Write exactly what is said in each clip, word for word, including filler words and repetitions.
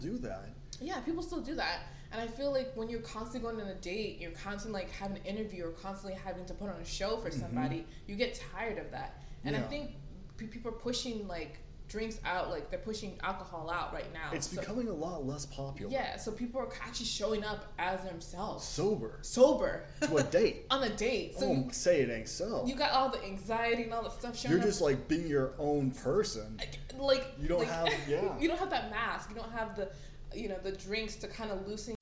do that. Yeah, people still do that. And I feel like when you're constantly going on a date, you're constantly like having an interview or constantly having to put on a show for somebody, mm-hmm. you get tired of that. And yeah. I think p- people are pushing like drinks out, like they're pushing alcohol out right now. It's so, becoming a lot less popular. Yeah, so people are actually showing up as themselves. Sober. Sober. To a date. On a date. So oh, you, say it ain't so. You got all the anxiety and all the stuff showing You're up. just like being your own person. Like you don't like, have yeah. You don't have that mask. You don't have the you know, the drinks to kind of loosen.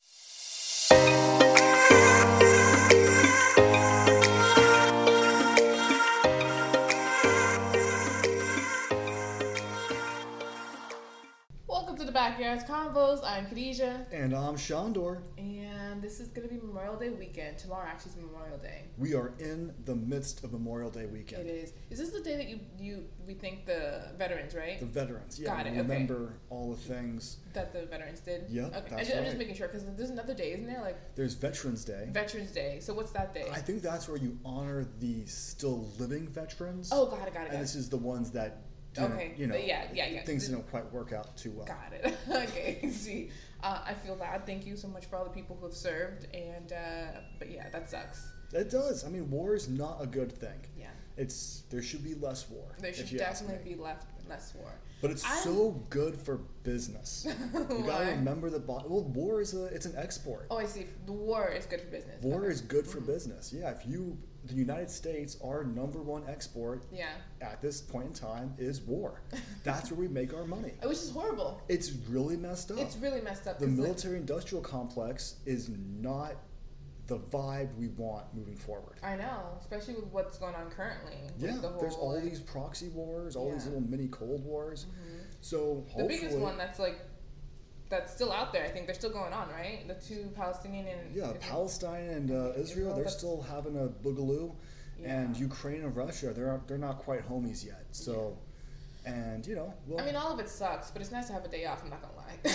Welcome to the Backyards Convos. I'm Khadijah. And I'm Shandor. And this is going to be Memorial Day weekend. Tomorrow actually is Memorial Day. We are in the midst of Memorial Day weekend. It is. Is this the day that you, you we thank the veterans, right? The veterans, yeah. Got it, remember okay. all the things. That the veterans did? Yeah, okay. that's I just, right. I'm just making sure, because there's another day, isn't there? Like There's Veterans Day. Veterans Day. So what's that day? I think that's where you honor the still living veterans. Oh, got it, got it, got And it. this is the ones that didn't, okay. you know, yeah, yeah, yeah. things didn't quite work out too well. Got it. Okay, see. Uh, I feel bad. Thank you so much for all the people who have served. And, uh, but yeah, that sucks. It does. I mean, war is not a good thing. Yeah. It's There should be less war. There should definitely be left less war. But it's I'm... so good for business. You gotta remember the bo- well, war is a it's an export. Oh, I see. The war is good for business. War okay. is good for mm-hmm. business. Yeah, if you the United States, our number one export. Yeah. At this point in time is war. That's where we make our money. Which is horrible. It's really messed up. It's really messed up. The military-industrial complex is not the vibe we want moving forward. I know, especially with what's going on currently. Yeah, the whole, there's all like, these proxy wars, all yeah. these little mini Cold Wars. Mm-hmm. So the biggest one that's like that's still out there, I think they're still going on, right? The two Palestinian and yeah, Israel. Palestine and uh, Israel, Israel, they're still having a boogaloo, yeah. and Ukraine and Russia, they're they're not quite homies yet. So. Yeah. And, you know, well, I mean, all of it sucks, but it's nice to have a day off, I'm not gonna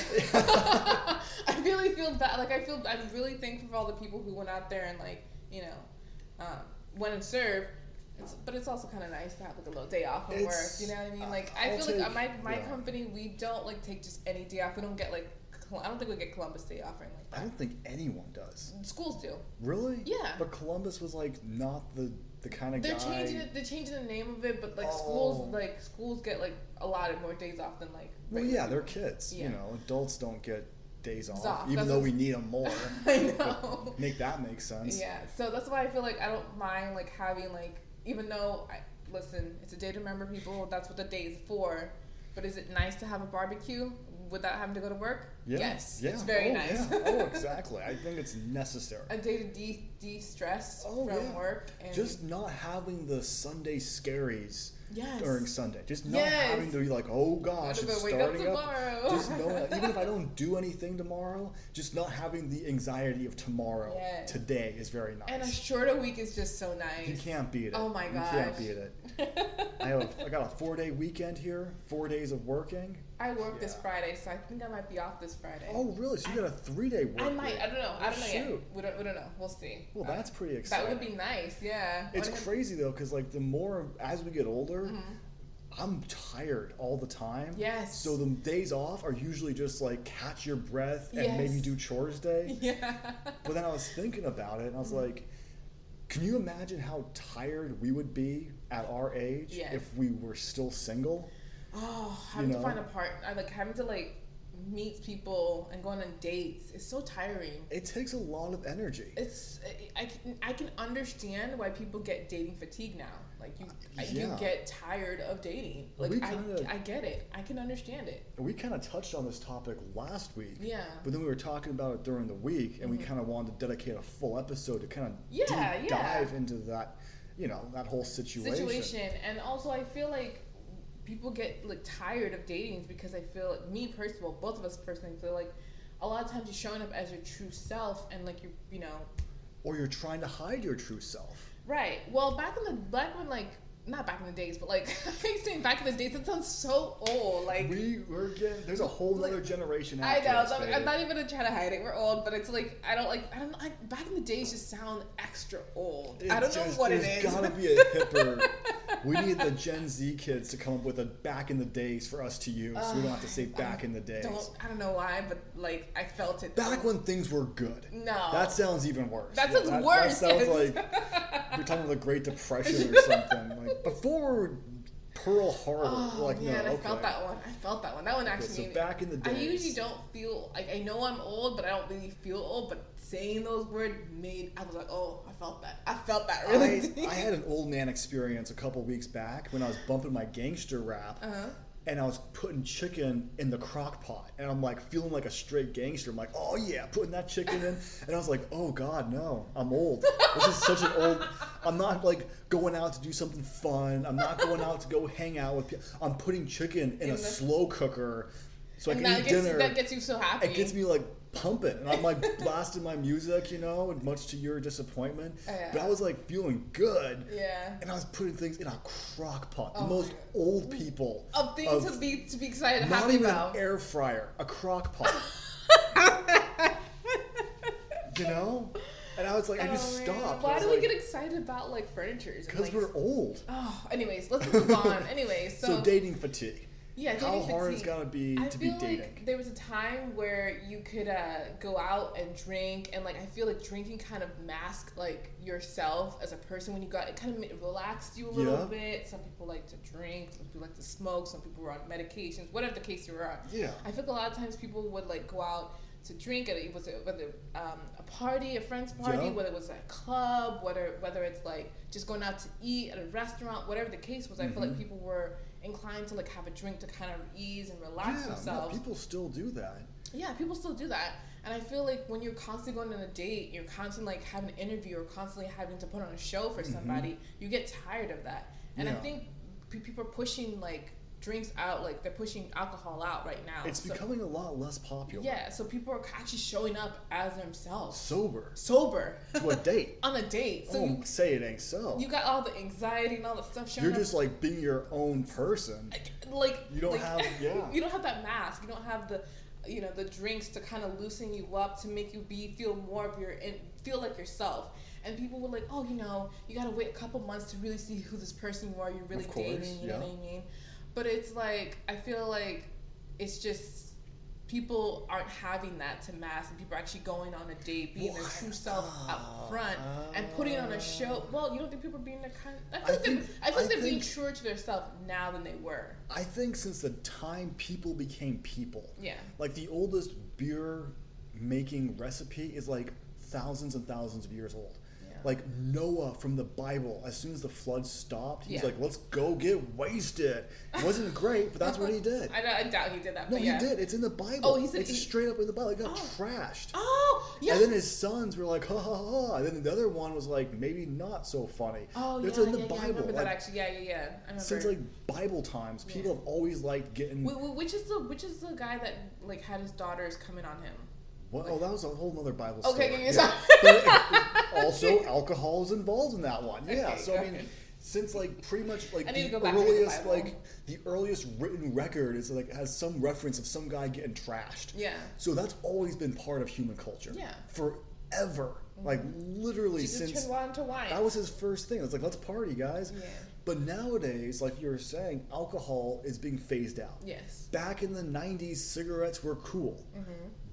lie. I really feel bad. Like, I feel, I'm really thankful for all the people who went out there and, like, you know, um, went and served. It's, but it's also kind of nice to have, like, a little day off from it's, work, you know what I mean? Like, I I'll feel take, like my, my yeah. company, we don't, like, take just any day off. We don't get, like, I don't think we get Columbus Day off or anything like that. I don't think anyone does. Schools do. Really? Yeah. But Columbus was, like, not the... The kind of they're guy. changing it. They're changing the name of it, but like oh. schools, like schools get like a lot of more days off than like. Well, yeah, they're kids. Yeah. You know, adults don't get days off, off. even That's though we need them more. I know. Make that make sense. Yeah, so that's why I feel like I don't mind like having like, even though I listen, it's a day to remember people. That's what the day is for. But is it nice to have a barbecue without having to go to work? Yeah. Yes, yeah. it's very oh, nice. Yeah. Oh, exactly. I think it's necessary. A day to de de stress oh, from yeah. work, and just not having the Sunday scaries. Yes. During Sunday, just not yes. having to be like, oh gosh, it's wake starting up. up. Just knowing, even if I don't do anything tomorrow, just not having the anxiety of tomorrow. Yes. Today is very nice. And a shorter week is just so nice. You can't beat it. Oh my gosh. You can't beat it. I have, I got a four day weekend here, four days of working. I work yeah. this Friday, so I think I might be off this Friday. Oh really? So you got a three day work? I might. week. I don't know. Oh, I don't know shoot. yet. We don't. We don't know. We'll see. Well, that's pretty exciting. That would be nice. Yeah. It's what crazy though, because like the more as we get older. Mm-hmm. I'm tired all the time. Yes. So the days off are usually just like catch your breath and yes. maybe do chores day. Yeah. But then I was thinking about it and I was mm-hmm. like, can you imagine how tired we would be at our age yes. if we were still single? Oh, having you know? to find a partner, like having to like meet people and going on dates is so tiring. It takes a lot of energy. It's I can I can understand why people get dating fatigue now. Like you, yeah. you get tired of dating. Like kinda, I, I get it. I can understand it. We kind of touched on this topic last week. Yeah. But then we were talking about it during the week, and mm-hmm. we kind of wanted to dedicate a full episode to kind of yeah, deep yeah. dive into that, you know, that whole situation. Situation, and also I feel like people get like tired of dating because I feel me personally, well, both of us personally feel like a lot of times you're showing up as your true self, and like you, you know, or you're trying to hide your true self. Right. Well, back in the back when like not back in the days, but like I keep saying back in the days, that sounds so old. Like we we're getting there's a whole other like, generation. I know. us, So I'm not even gonna try to hide it. We're old, but it's like I don't like I don't like back in the days just sound extra old. It I don't just, know what it is. There's gotta be a hipper. We need the Gen Z kids to come up with a back in the days for us to use, uh, so we don't have to say back I in the days. Don't, I don't know why, but like I felt it. Back when things were good. No. That sounds even worse. That sounds yeah, that, worse. That sounds like you're talking about the Great Depression or something. Like before Pearl Harbor. Oh, like, yeah, no, I okay. felt that one. I felt that one. That one actually. Okay, so made back in the days. I usually don't feel like I know I'm old, but I don't really feel old. But saying those words made I was like, oh, I felt that. I felt that really. I, I had an old man experience a couple weeks back when I was bumping my gangster rap. Uh-huh. And I was putting chicken in the crock pot. And I'm like feeling like a straight gangster. I'm like, oh yeah, putting that chicken in. And I was like, oh God, no, I'm old. This is such an old, I'm not like going out to do something fun. I'm not going out to go hang out with people. I'm putting chicken in, in a the... slow cooker so I can eat dinner. You, that gets you so happy. It gets me like pumping. And I'm like blasting my music, you know, much to your disappointment. Oh, yeah. But I was like feeling good. Yeah. And I was putting things in a crock pot. The oh most old people. Of things of, to be to be excited and happy about. Not even an air fryer, a crock pot. You know? And I was like, I just oh, stopped. Why do like, we get excited about like furniture? Because like, we're old. Oh, anyways, let's move on. Anyways, so, so dating fatigue. Yeah, how hard it's gotta be I to be feel dating. Like there was a time where you could uh, go out and drink, and like I feel like drinking kind of masked like yourself as a person when you got it kind of relaxed you a little yeah. bit. Some people like to drink, some people like to smoke, some people were on medications, whatever the case you were on. Yeah, I feel like a lot of times people would like go out to drink, and it was a, whether um, a party, a friend's party, yeah. whether it was a club, whether whether it's like just going out to eat at a restaurant, whatever the case was. Mm-hmm. I feel like people were inclined to like have a drink to kind of ease and relax yeah, themselves. Yeah, people still do that. Yeah, people still do that. And I feel like when you're constantly going on a date, you're constantly like having an interview or constantly having to put on a show for somebody, mm-hmm. you get tired of that. And yeah. I think p- people are pushing like drinks out, like they're pushing alcohol out right now. It's so, becoming a lot less popular. Yeah, so people are actually showing up as themselves. Sober. Sober. To a date. On a date. So oh, you, say it ain't so. You got all the anxiety and all the stuff showing You're up. just like being your own person. Like you don't like, have yeah. You don't have that mask. You don't have the you know the drinks to kind of loosen you up to make you be feel more of your in, feel like yourself. And people were like, oh, you know, you gotta wait a couple months to really see who this person you are. You're really course, dating. You yeah. know what I mean? But it's like, I feel like it's just people aren't having that to mask, and people are actually going on a date, being what? their true self up front, uh, and putting on a show. Well, you don't think people are being their kind? I feel I like think, they're, I feel like they're being truer to themselves now than they were. I think since the time people became people. Yeah. Like the oldest beer making recipe is like thousands and thousands of years old. Like Noah from the Bible, as soon as the flood stopped, he's yeah. like, let's go get wasted. It wasn't great, but that's what he did. I, I doubt he did that. No, but he yeah. did. It's in the Bible. Oh, he said It's he... straight up in the Bible. It got oh. trashed. Oh, yeah. And then his sons were like, ha ha ha. And then the other one was like, maybe not so funny. Oh, it's yeah, in the yeah, Bible. yeah. I remember like, that actually. Yeah, yeah, yeah. I remember. Since like Bible times, people yeah. have always liked getting. Wait, wait, which is the which is the guy that like had his daughters coming on him? What? Oh, that was a whole other Bible story. Okay, yeah. But it, it, also, alcohol is involved in that one. Yeah. Okay, so I mean, since like pretty much like the earliest, the like the earliest written record is like has some reference of some guy getting trashed. Yeah. So that's always been part of human culture. Yeah. Forever, mm-hmm. like literally Jesus since turned wine to wine. That was his first thing. It's like let's party, guys. Yeah. But nowadays, like you were saying, alcohol is being phased out. Yes. Back in the nineties, cigarettes were cool. Mm-hmm.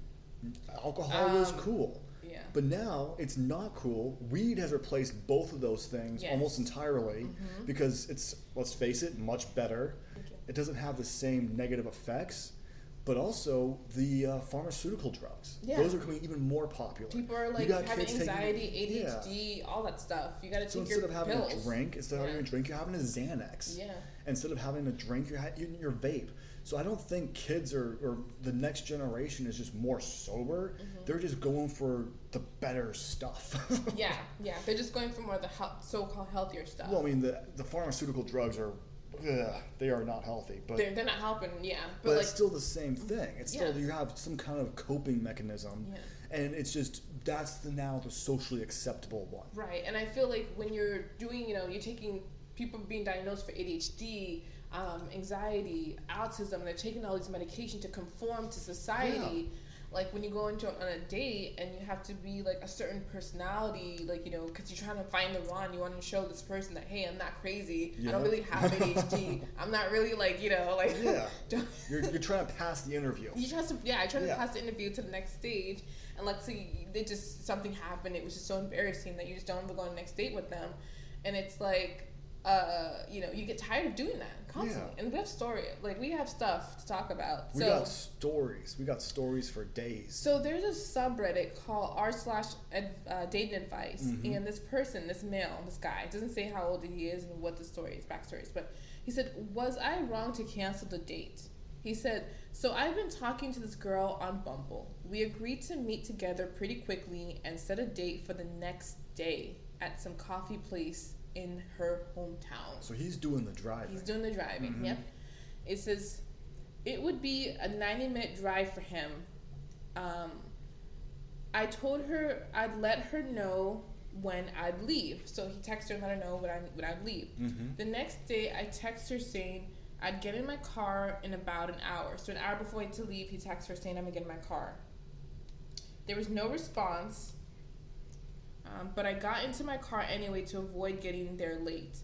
Alcohol um, was cool. Yeah. But now it's not cool. Weed has replaced both of those things yes. almost entirely mm-hmm. because it's, let's face it, much better. It doesn't have the same negative effects, but also the uh, pharmaceutical drugs. Yeah. Those are becoming even more popular. People are like having anxiety, taking, A D H D, yeah. all that stuff. You got to so take your pills. So instead of having a drink, instead of yeah. having a drink, you're having a Xanax. Yeah. Instead of having a drink, you're having your vape. So I don't think kids are, or the next generation is just more sober. Mm-hmm. They're just going for the better stuff. yeah, yeah. They're just going for more the he- so-called healthier stuff. Well, I mean, the the pharmaceutical drugs are, ugh, they are not healthy. But they're, they're not helping, yeah. But, but like, it's still the same thing. It's yeah. still, you have some kind of coping mechanism. Yeah. And it's just, that's the now the socially acceptable one. Right, and I feel like when you're doing, you know, you're taking people being diagnosed for A D H D, Um, anxiety, autism, they're taking all these medication to conform to society. like when you go into on a date and you have to be like a certain personality, like, you know, because you're trying to find the one, you want to show this person that, hey, I'm not crazy, yeah. I don't really have A D H D, I'm not really like, you know, like yeah, you're you're trying to pass the interview. You try to yeah, I try to yeah. pass the interview to the next stage, and let's say they just something happened, it was just so embarrassing that you just don't ever go on the next date with them, and it's like. Uh, you know, you get tired of doing that constantly, yeah. and we have story, like we have stuff to talk about. We so, got stories. We got stories for days. So there's a subreddit called r slash uh, dating advice, mm-hmm. and this person, this male, this guy, doesn't say how old he is and what the story is, backstory is, but he said, "Was I wrong to cancel the date?" He said, "So I've been talking to this girl on Bumble. We agreed to meet together pretty quickly and set a date for the next day at some coffee place in her hometown." So he's doing the driving. He's doing the driving, mm-hmm. yep. It says, it would be a ninety minute drive for him. Um, I told her I'd let her know when I'd leave. So he texted her and let her know when, I, when I'd leave. Mm-hmm. The next day, I text her saying I'd get in my car in about an hour. So an hour before I had to leave, he texted her saying I'm going to get in my car. There was no response. Um, but I got into my car anyway to avoid getting there late.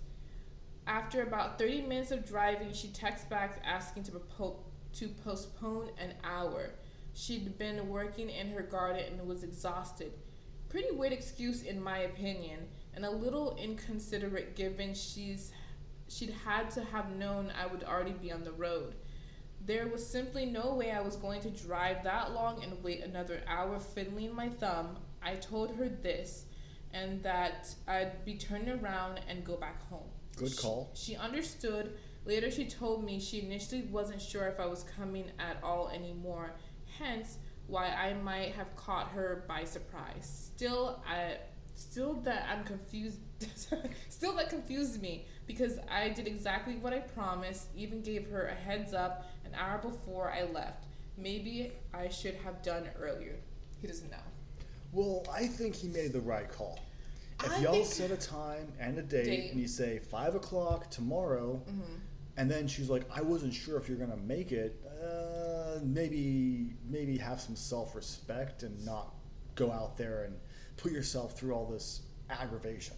After about thirty minutes of driving, she texts back asking to, propo- to postpone an hour. She'd been working in her garden and was exhausted. Pretty weird excuse in my opinion, and a little inconsiderate given she's she'd had to have known I would already be on the road. There was simply no way I was going to drive that long and wait another hour fiddling my thumb. I told her this, and that I'd be turning around and go back home. Good call. She, she understood. Later she told me she initially wasn't sure if I was coming at all anymore, hence why I might have caught her by surprise. Still, I, still that I'm confused, still that confused me, because I did exactly what I promised, even gave her a heads up an hour before I left. Maybe I should have done it earlier. He doesn't know. Well, I think he made the right call. If I y'all set a time and a date, date. and you say five o'clock tomorrow, mm-hmm. and then she's like, I wasn't sure if you're gonna make it, uh, maybe maybe have some self-respect and not go out there and put yourself through all this aggravation.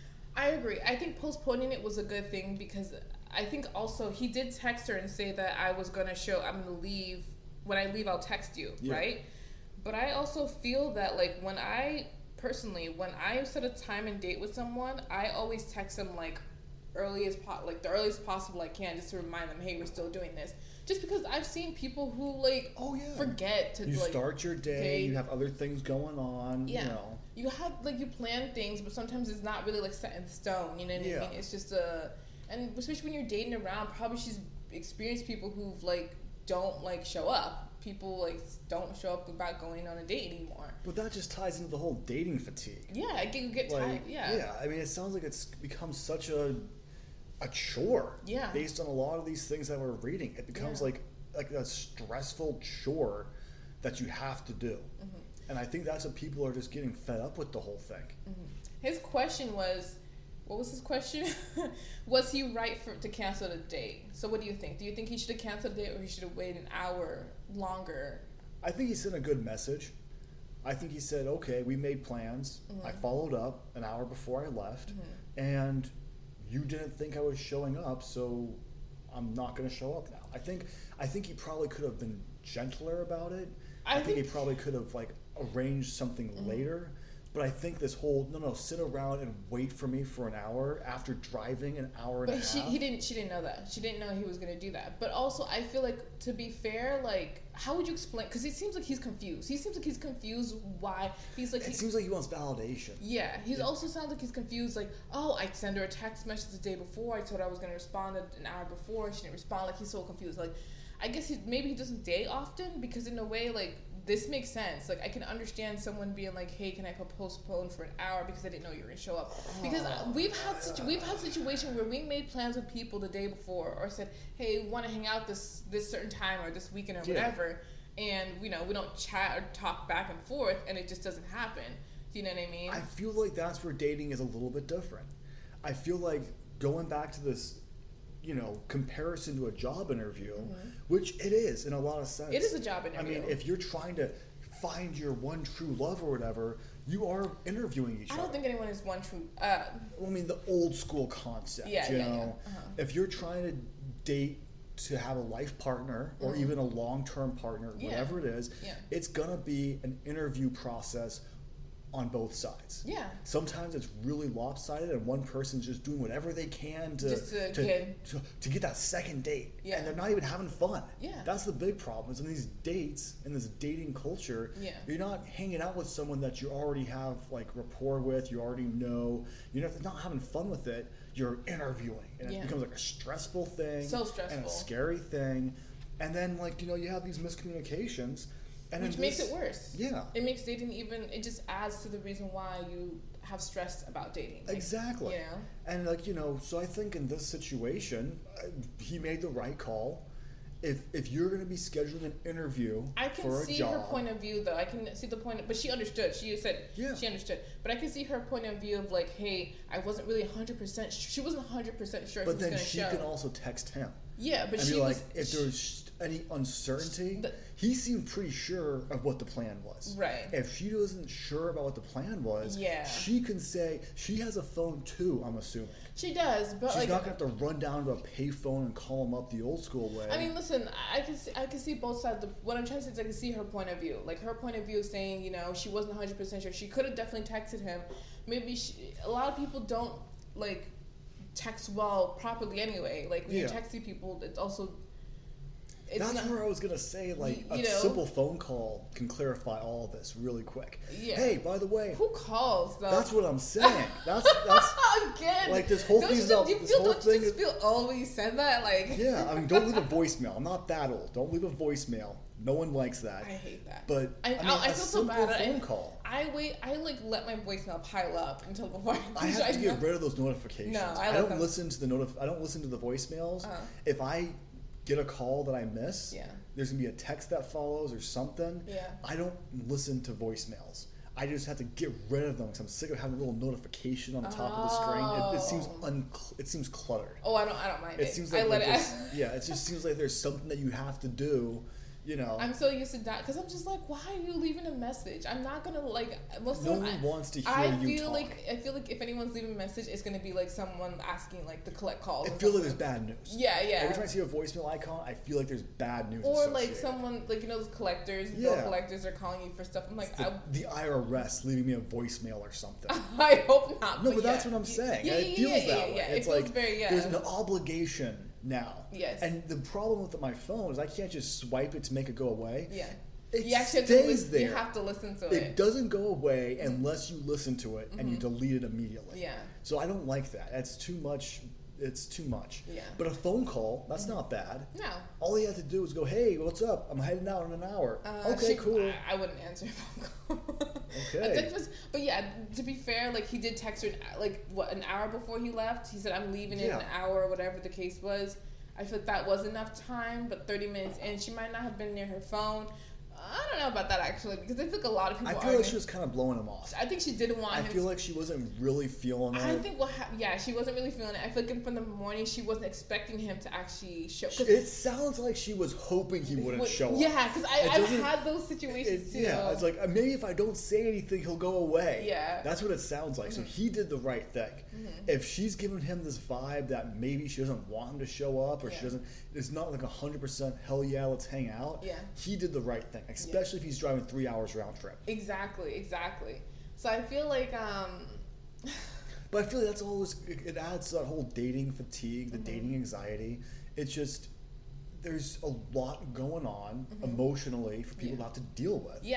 I agree. I think postponing it was a good thing, because I think also he did text her and say that I was gonna show, I'm gonna leave, when I leave I'll text you, yeah. right? But I also feel that, like, when I, personally, when I set a time and date with someone, I always text them, like, early as po- like the earliest possible I can, just to remind them, hey, we're still doing this. Just because I've seen people who, like, oh, yeah. forget to, you like... You start your day, day, you have other things going on, yeah. you know. You have, like, you plan things, but sometimes it's not really, like, set in stone, you know what yeah. I mean? It's just a... And especially when you're dating around, probably she's experienced people who've, like, don't, like, show up. People like don't show up about going on a date anymore. But that just ties into the whole dating fatigue. Yeah, I get, you get like, tired. Yeah. Yeah, I mean, it sounds like it's become such a a chore. Yeah. Based on a lot of these things that we're reading, it becomes yeah. like like a stressful chore that you have to do. Mm-hmm. And I think that's what people are just getting fed up with the whole thing. Mm-hmm. His question was, what was his question? Was he right for to cancel the date? So what do you think? Do you think he should have canceled the date, or he should have waited an hour longer? I think he sent a good message. I think he said, okay, we made plans. Mm-hmm. I followed up an hour before I left, mm-hmm. and you didn't think I was showing up, so I'm not going to show up now. I think I think he probably could have been gentler about it. I, I think, think he probably could have like arranged something mm-hmm. later. But I think this whole no no sit around and wait for me for an hour after driving an hour and but a half. But she he didn't she didn't know that. She didn't know he was gonna do that. But also I feel like, to be fair, like, how would you explain? Because it seems like he's confused. He seems like he's confused why he's like. It he, seems like he wants validation. Yeah, he yeah. also sounds like he's confused. Like, oh, I sent her a text message the day before. I told her I was gonna respond an hour before. She didn't respond. Like, he's so confused. Like, I guess he maybe he doesn't date often, because in a way, like, this makes sense. Like, I can understand someone being like, "Hey, can I postpone for an hour because I didn't know you were gonna show up?" Because we've had situ- we've had situations where we made plans with people the day before, or said, "Hey, want to hang out this this certain time or this weekend or whatever," yeah. and you know we don't chat or talk back and forth, and it just doesn't happen. Do you know what I mean? I feel like that's where dating is a little bit different. I feel like going back to this, you know, comparison to a job interview, mm-hmm. which it is in a lot of sense. It is a job interview. I mean, if you're trying to find your one true love or whatever, you are interviewing each I other. don't think anyone is one true. Uh, I mean, the old school concept. Yeah, you yeah, know, yeah. Uh-huh. If you're trying to date to have a life partner or mm-hmm. even a long-term partner, yeah. whatever it is, yeah. it's gonna be an interview process on both sides. Yeah. Sometimes it's really lopsided and one person's just doing whatever they can to Just to to, get- to, to get that second date. Yeah. And they're not even having fun. Yeah. That's the big problem is in these dates, in this dating culture, Yeah. you're not hanging out with someone that you already have like rapport with, you already know, you're not, not having fun with it, you're interviewing. And Yeah. it becomes like a stressful thing. So stressful. And a scary thing. And then like, you know, you have these miscommunications. And Which in makes this- it worse. Yeah. It makes dating even, it just adds to the reason why you have stress about dating. Like, Exactly. You know? And like, you know, so I think in this situation, uh, he made the right call. If if you're going to be scheduling an interview I can for a see job, her point of view, though. I can see the point, but she understood. She said Yeah. she understood. But I can see her point of view of like, hey, I wasn't really one hundred percent. She wasn't one hundred percent sure. but he was then gonna she show. can also text him Yeah, but and she be like, was. if there's any uncertainty, The- he seemed pretty sure of what the plan was. Right. If she wasn't sure about what the plan was, Yeah. she can say she has a phone too. I'm assuming She does, but she's like. not going to have to run down to a payphone and call him up the old school way. I mean, listen. I can see. I can see both sides. The, what I'm trying to say is, I can see her point of view. Like her point of view is saying, you know, she wasn't one hundred percent sure. She could have definitely texted him. Maybe she, a lot of people don't like text well properly anyway. Like when Yeah. you're texting people, it's also. It's That's not, where I was gonna say, like, y- a you know? simple phone call can clarify all of this really quick. Yeah. Hey, by the way, Who calls though? that's what I'm saying. That's that's Again, like, this whole don't thing you is just, about- you this feel, whole don't you thing just is- feel old when you said that? Like, yeah. I mean, don't leave a voicemail. I'm not that old. Don't leave a voicemail. No one likes that. I hate that. But I, I, mean, I, I a feel so simple bad. phone I, call. I wait. I like let my voicemail pile up until before I. I have to I get know. rid of those notifications. No, I I let don't them- listen to the notif- I don't listen to the voicemails. Uh-huh. If I get a call that I miss, Yeah. there's gonna be a text that follows or something. Yeah. I don't listen to voicemails. I just have to get rid of them because I'm sick of having a little notification on the top of the screen. It, it seems Oh. un- it seems cluttered. Oh, I don't. I don't mind it. It seems I like, let like it. there's- yeah, it just seems like there's something that you have to do. You know, I'm so used to that because I'm just like, why are you leaving a message? I'm not gonna like. Most of no the one time, wants to hear I you feel talk. like I feel like if anyone's leaving a message, it's gonna be like someone asking like to collect calls. It or feels like there's something. bad news. Yeah, yeah. Every time I see a voicemail icon, I feel like there's bad news. Or like associated. someone like you know those collectors, bill Yeah. collectors are calling you for stuff. I'm like, the, I, the I R S leaving me a voicemail or something. I hope not. No, but but that's yeah. what I'm saying. Yeah, it yeah, feels yeah, that yeah, way. yeah. It It's feels like very, yeah. there's an obligation now. Yes. And the problem with my phone is I can't just swipe it to make it go away. Yeah. It you actually have to stays listen, there. You have to listen to It it. doesn't go away unless you listen to it and you delete it immediately. Yeah. So I don't like that. That's too much. It's too much. Yeah. But a phone call, that's not bad. No. All you have to do is go, hey, what's up? I'm heading out in an hour. Uh, okay, she- cool. I, I wouldn't answer a phone call. Okay. I think was- but yeah, to be fair, like he did text her like what an hour before he left. He said, "I'm leaving in Yeah. an hour," or whatever the case was. I feel like that was enough time, but thirty minutes in, she might not have been near her phone. I don't know about that actually, because I think a lot of people. I feel are like she was kind of blowing him off. I think she didn't want I him. feel to, like she wasn't really feeling it. I think what ha- yeah, she wasn't really feeling it. I feel like from the morning she wasn't expecting him to actually show. 'cause It sounds like she was hoping he wouldn't what- show up. Yeah, because It I've doesn't- had those situations It- too. yeah, it's like uh, maybe if I don't say anything, he'll go away. Yeah. That's what it sounds like. So he did the right thing. If she's giving him this vibe that maybe she doesn't want him to show up or Yeah. she doesn't, it's not like a hundred percent hell yeah, let's hang out. Yeah. He did the right thing, especially if he's driving three hours round trip. Exactly, exactly. So I feel like um But I feel like that's always it, it adds to that whole dating fatigue, Mm-hmm. the dating anxiety. It's just there's a lot going on Mm-hmm. emotionally for people Yeah. to have to deal with. yeah.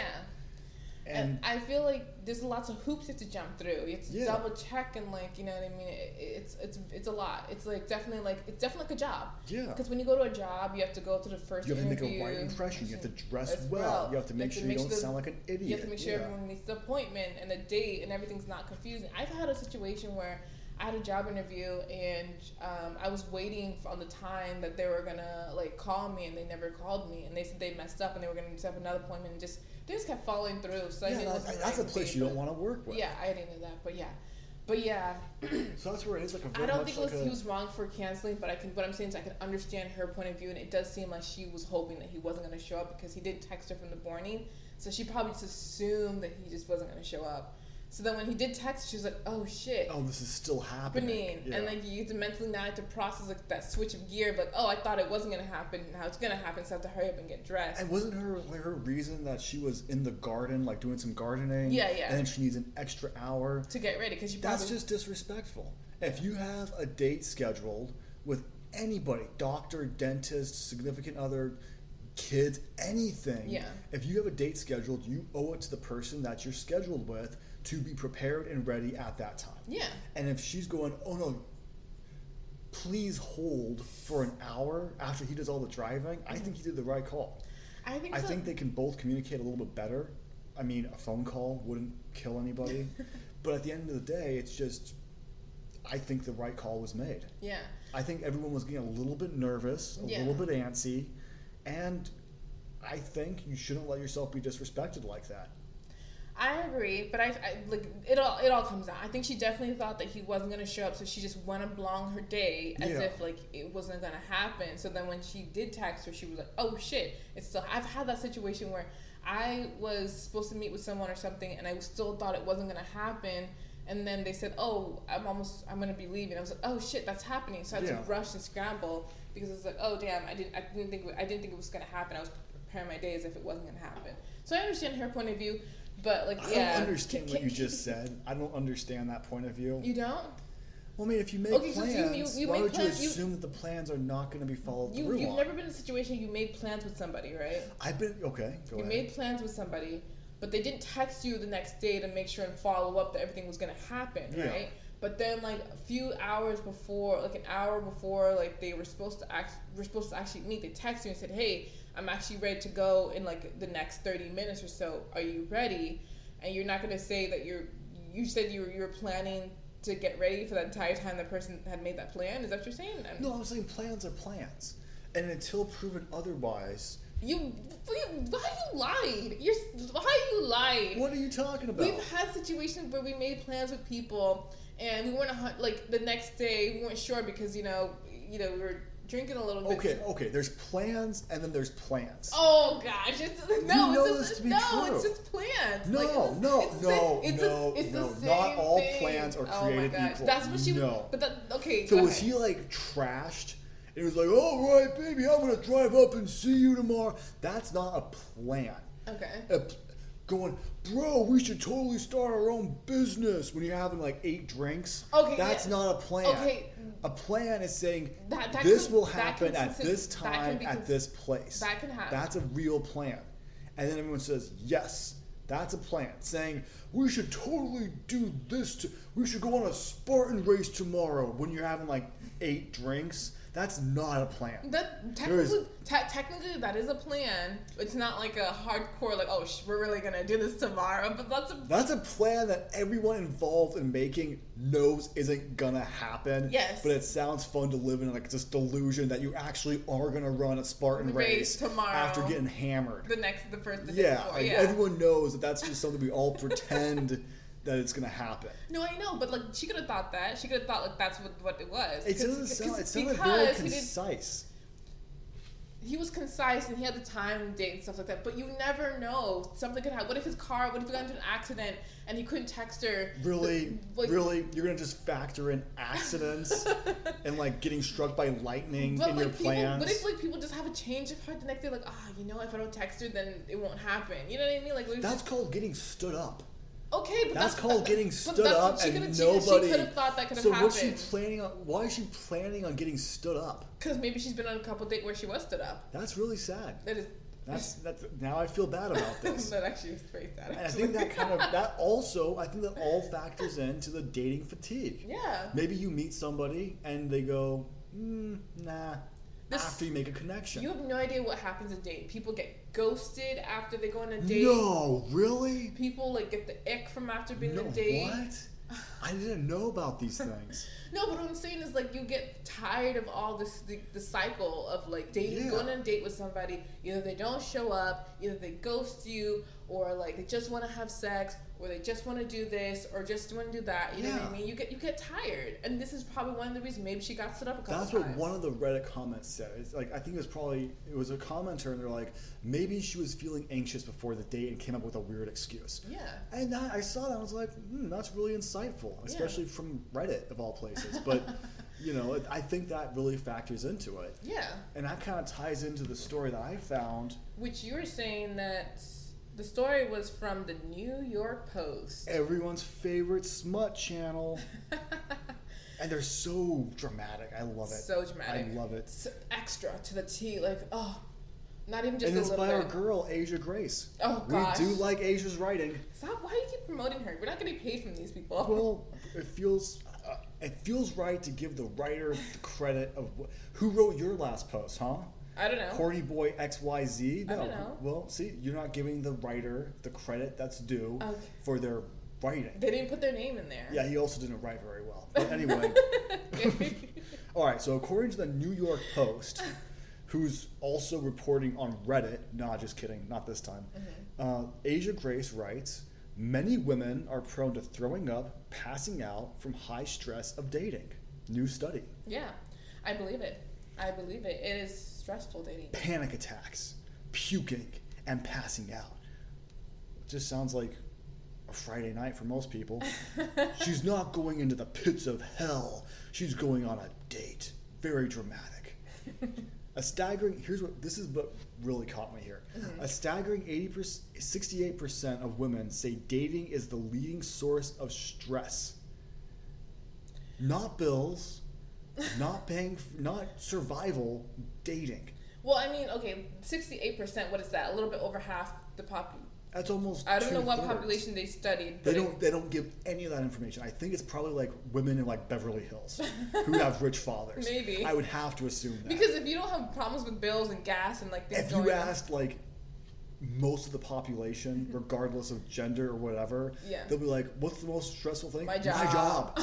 And, And I feel like there's lots of hoops you have to jump through. You have to Yeah. double check and like you know what I mean. It, it's it's it's a lot. It's like definitely like it's definitely like a job. Yeah. Because when you go to a job, you have to go to the first. you have to make interview. a right impression. You have to dress as well. You have to make sure you don't the- sound like an idiot. You have to make sure Yeah. everyone meets the appointment and the date and everything's not confusing. I've had a situation where I had a job interview and um, I was waiting for, on the time that they were gonna like call me and they never called me and they said they messed up and they were gonna set up another appointment and just they just kept following through. So I Yeah, didn't that's, listen that's a right place date, you don't but- want to work with. Yeah, I didn't know that, but yeah, but yeah, So that's where it is like a very I don't much think it like was, a, he was wrong for canceling, but I can. What I'm saying is I can understand her point of view, and it does seem like she was hoping that he wasn't going to show up because he did text her from the morning So she probably just assumed that he just wasn't going to show up. So then when he did text, she was like, oh shit. Oh, this is still happening. Yeah. And like you used to mentally now to process like that switch of gear of like, oh, I thought it wasn't going to happen. Now it's going to happen. So I have to hurry up and get dressed. And wasn't her like her reason that she was in the garden, like doing some gardening? Yeah, yeah. And then she needs an extra hour to get ready because she probably... That's just disrespectful. If you have a date scheduled with anybody, doctor, dentist, significant other, kids, anything. Yeah. If you have a date scheduled, you owe it to the person that you're scheduled with to be prepared and ready at that time. Yeah. And if she's going, oh no, please hold for an hour after he does all the driving, mm-hmm. I think he did the right call. I think I so. think they can both communicate a little bit better. I mean, a phone call wouldn't kill anybody. But at the end of the day, it's just, I think the right call was made. Yeah. I think everyone was getting a little bit nervous, a yeah. little bit antsy, and I think you shouldn't let yourself be disrespected like that. I agree, but I, I like it all. It all comes down. I think she definitely thought that he wasn't going to show up, so she just went along her day as yeah. if like it wasn't going to happen. So then when she did text her, she was like, "Oh shit!" It's still. I've had that situation where I was supposed to meet with someone or something, and I still thought it wasn't going to happen. And then they said, "Oh, I'm almost. I'm going to be leaving." I was like, "Oh shit, that's happening!" So I had yeah. to rush and scramble because it's like, "Oh damn, I didn't. I didn't think. I didn't think it was going to happen. I was preparing my day as if it wasn't going to happen." So I understand her point of view. But like, I yeah. don't understand can, what can, you just said. I don't understand that point of view. You don't? Well, I mean, if you make okay, plans, so you, you, you why would plans, you assume you, that the plans are not going to be followed you, through You've on? never been in a situation you made plans with somebody, right? I've been, okay, go You ahead. made plans with somebody, but they didn't text you the next day to make sure and follow up that everything was going to happen, yeah. right? But then, like a few hours before, like an hour before, like they were supposed to act, were supposed to actually meet. They texted you and said, "Hey, I'm actually ready to go in like the next thirty minutes or so. Are you ready?" And you're not going to say that you're. You said you were you were planning to get ready for that entire time the person had made that plan. Is that what you're saying? I'm, no, I'm saying plans are plans, and until proven otherwise. You, you why you lied? You're why you lied? What are you talking about? We've had situations where we made plans with people, and we weren't like the next day we weren't sure because you know you know we were drinking a little bit. Okay, okay. There's plans, and then there's plans. Oh gosh, it's, no, you know it's this just, to be no, true. it's just plans. No, like, it's, no, it's no, it's no, a, it's no. the Not same all thing. plans are Oh created my gosh, equal. that's what she. No. But that okay. So go was ahead. he like trashed? And he was like, "All right, baby, I'm gonna drive up and see you tomorrow." That's not a plan. Okay. A, going, bro, we should totally start our own business when you're having like eight drinks. Okay. That's yeah. not a plan. Okay. A plan is saying that, that this can, will happen can, at this time at cons- this place. That can happen. That's a real plan. And then everyone says, yes, that's a plan. Saying, we should totally do this. To, we should go on a Spartan race tomorrow when you're having like eight drinks. That's not a plan. That technically, te- technically, that is a plan. It's not like a hardcore, like, oh, sh- we're really gonna do this tomorrow. But that's a that's a plan that everyone involved in making knows isn't gonna happen. Yes. But it sounds fun to live in like this delusion that you actually are gonna run a Spartan race, race tomorrow after getting hammered. The next, the first, the yeah, day before. like Yeah. everyone knows that that's just something we all pretend that it's gonna happen. No, I know, but like she could have thought that. She could have thought like that's what what it was. It doesn't sound. It sounded because very he did- concise. He was concise and he had the time and date and stuff like that. But you never know. Something could happen. What if his car? What if he got into an accident and he couldn't text her? Really, the, like, really, you're gonna just factor in accidents and like getting struck by lightning but in like your people, plans. what if like people just have a change of heart the next day? Like, ah, oh, you know, if I don't text her, then it won't happen. You know what I mean? Like that's called getting stood up. Okay, but that's, that's called that, getting stood up, she and she, nobody. She could have thought that could have so happened. what's she planning on? Why is she planning on getting stood up? Because maybe she's been on a couple dates where she was stood up. That's really sad. That is. That's that's. Now I feel bad about this. That actually is very sad. And I think that kind of that also. I think that all factors into the dating fatigue. Yeah. Maybe you meet somebody and they go, mm, nah. This, after you make a connection. You have no idea what happens in dating. People get ghosted after they go on a date. No, really? People like get the ick from after being no, on a date. What? I didn't know about these things. No, but what I'm saying is like you get tired of all this the, the cycle of like dating, yeah. going on a date with somebody. Either they don't show up, either they ghost you, or like they just want to have sex, or they just want to do this, or just want to do that. You yeah. know what I mean? You get you get tired, and this is probably one of the reasons maybe she got stood up a couple That's times. That's what one of the Reddit comments said. It's like I think it was probably it was a commenter, and they're like, maybe she was feeling anxious before the date and came up with a weird excuse. Yeah. And I, I saw that, and I was like, hmm, that's really insightful, especially yeah. from Reddit of all places. But you know, I think that really factors into it. Yeah. And that kind of ties into the story that I found. Which you were saying that the story was from the New York Post. Everyone's favorite smut channel. And they're so dramatic. I love it. So dramatic. I love it. So extra to the T. Like, oh, not even just and a it's little by bit. our girl, Asia Grace. Oh, gosh. We do like Asia's writing. Stop. Why do you keep promoting her? We're not getting paid from these people. Well, it feels... Uh, it feels right to give the writer the credit of wh- who wrote your last post, huh? I don't know. Corny Boy X Y Z? No. I don't know. Well, see, you're not giving the writer the credit that's due okay. for their writing. They didn't put their name in there. Yeah, he also didn't write very well. But anyway. All right, so according to the New York Post, who's also reporting on Reddit, nah, just kidding, not this time, mm-hmm. uh, Asia Grace writes, many women are prone to throwing up, passing out from high stress of dating. New study. Yeah, I believe it. I believe it. It is stressful dating. Panic attacks, puking, and passing out. It just sounds like a Friday night for most people. She's not going into the pits of hell. She's going on a date. Very dramatic. A staggering, here's what, this is what really caught me here. Mm-hmm. A staggering eighty percent, sixty-eight percent of women say dating is the leading source of stress. Not bills, not paying, not survival, dating. Well, I mean, okay, sixty-eight percent, what is that? A little bit over half the population. That's almost I don't know what thirds. population they studied. They don't. They don't give any of that information. I think it's probably like women in like Beverly Hills who have rich fathers. Maybe. I would have to assume that. Because if you don't have problems with bills and gas and like things if going you on, asked like most of the population, regardless of gender or whatever, yeah. they'll be like, "What's the most stressful thing? My job. My job."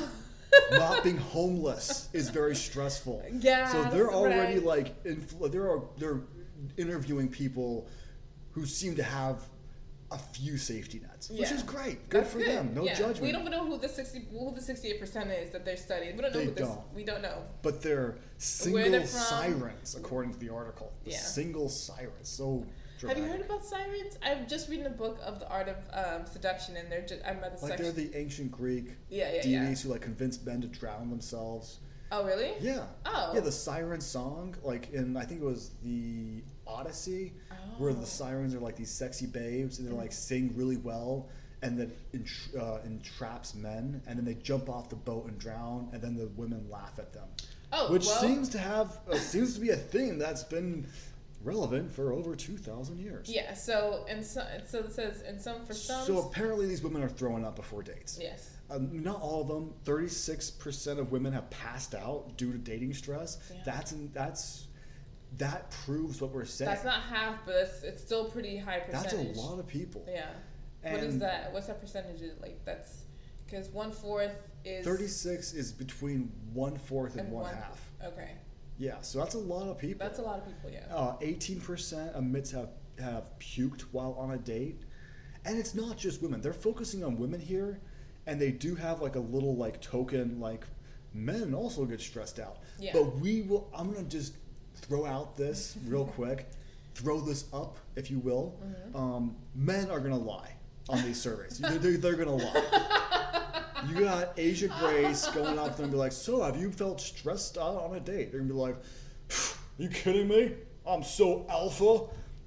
Not being homeless is very stressful. Gas, so they're already rent. like influ- they're they're interviewing people who seem to have a few safety nets, yeah. which is great. Good That's for good. them. No yeah. judgment. We don't know who the sixty, who the sixty-eight percent is that they're studying. We don't know they who this. Don't. We don't know. But they're single they're sirens, according to the article. The yeah. Single sirens. So Have dramatic. you heard about sirens? I'm just reading a book of the art of um, seduction, and they're just I'm at the like section. they're the ancient Greek yeah, yeah, deities yeah. who like convinced men to drown themselves. Oh really? Yeah. Oh. Yeah, the siren song, like in I think it was the Odyssey, oh. where the sirens are like these sexy babes and they like sing really well, and then entra- uh, entraps men, and then they jump off the boat and drown, and then the women laugh at them. Oh, which well. seems to have uh, seems to be a theme that's been relevant for over two thousand years. Yeah. So and so, so it says and some for some. So apparently these women are throwing up before dates. Yes. Um, not all of them. thirty-six percent of women have passed out due to dating stress. Yeah. That's that's that proves what we're saying. That's not half, but it's, it's still pretty high percentage. That's a lot of people. Yeah. And what is that? What's that percentage? Like that's because one fourth is thirty-six is between one fourth and, and one, one half. Okay. Yeah, so that's a lot of people. That's a lot of people. Yeah. Uh, eighteen percent admits have have puked while on a date, and it's not just women. They're focusing on women here. And they do have like a little like token like men also get stressed out. Yeah. But we will. I'm gonna just throw out this real quick, throw this up if you will. Mm-hmm. Um, men are gonna lie on these surveys. they're, they're, they're gonna lie. You got Asia Grace going up there and be like, "So have you felt stressed out on a date?" They're gonna be like, "Are you kidding me? I'm so alpha."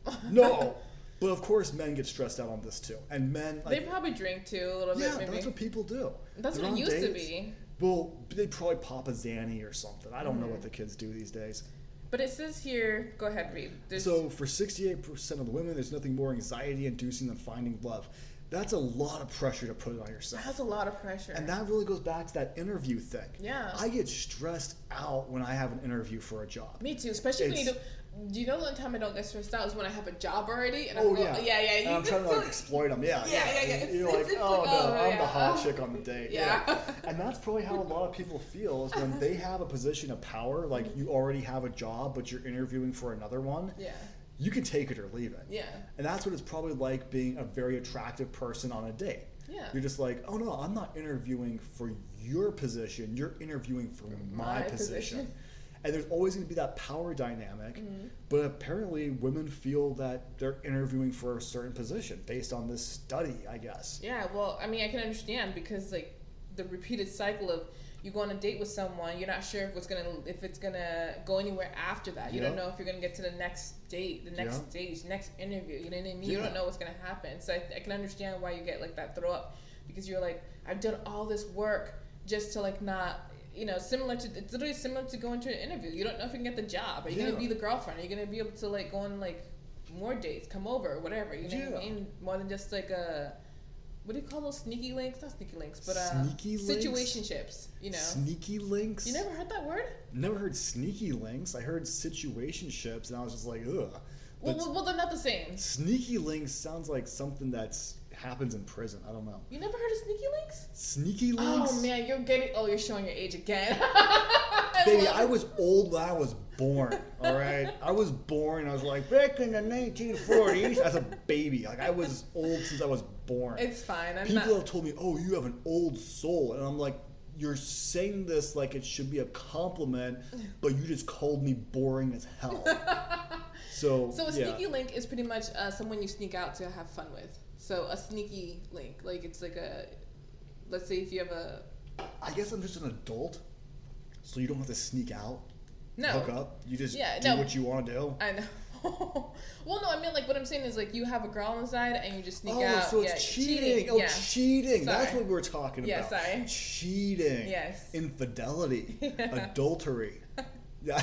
No. But of course, men get stressed out on this too, and men like, they probably drink too a little yeah, bit. Maybe. That's what people do. That's They're what it used dates. to be. Well, they probably pop a Xanny or something. I don't mm-hmm. know what the kids do these days. But it says here, go ahead, read. There's... So for sixty-eight percent of the women, there's nothing more anxiety-inducing than finding love. That's a lot of pressure to put on yourself. That's a lot of pressure. And that really goes back to that interview thing. Yeah. I get stressed out when I have an interview for a job. Me too, especially it's, when you do. Do you know the only time I don't get stressed out is when I have a job already and oh, I'm go, yeah. yeah, yeah. And I'm trying to like exploit them. Yeah, yeah, yeah. yeah, yeah. You're like, it's oh like, no, oh, I'm yeah. the hot chick on the date. Yeah. yeah. And that's probably how a lot of people feel is when they have a position of power, like you already have a job, but you're interviewing for another one. Yeah. you can take it or leave it. Yeah. And that's what it's probably like being a very attractive person on a date. Yeah. You're just like, oh no, I'm not interviewing for your position. You're interviewing for my, my position. position. And there's always going to be that power dynamic. Mm-hmm. But apparently women feel that they're interviewing for a certain position based on this study, I guess. Yeah, well, I mean, I can understand because like the repeated cycle of you go on a date with someone, you're not sure if it's gonna if it's gonna go anywhere after that. You yep. don't know if you're gonna get to the next date, the next yep. stage, next interview. You know what I mean? Yeah. You don't know what's gonna happen. So I, I can understand why you get like that throw up because you're like, I've done all this work just to like not, you know, similar to it's literally similar to going to an interview. You don't know if you can get the job. Are you yeah. gonna be the girlfriend? Are you gonna be able to like go on like more dates, come over, or whatever? You know yeah. what I mean? More than just like a. What do you call those sneaky links? Not sneaky links, but uh, sneaky links? Situationships. You know, sneaky links. You never heard that word? Never heard sneaky links. I heard situationships, and I was just like, ugh. Well, well, well, they're not the same. Sneaky links sounds like something that's happens in prison. I don't know. You never heard of sneaky links? Sneaky links? Oh man, you're getting. Oh, you're showing your age again. Baby, I was old when I was born. All right, I was born. I was like back in the nineteen forties as a baby. Like I was old since I was born. It's fine. I'm People not... have told me, "Oh, you have an old soul," and I'm like, "You're saying this like it should be a compliment, but you just called me boring as hell." So, so a yeah. sneaky link is pretty much uh, someone you sneak out to have fun with. So a sneaky link, like it's like a, let's say if you have a. I guess I'm just an adult, so you don't have to sneak out. No. Hook up. You just yeah, do no. what you want to do. I know. Well, no, I mean like what I'm saying is like you have a girl on the side and you just sneak oh, out. Oh, so it's yeah, cheating. cheating. Oh, yeah. cheating. Sorry. That's what we're talking yeah, about. Yeah, sorry. Cheating. Yes. Infidelity. Yeah. Adultery. Yeah.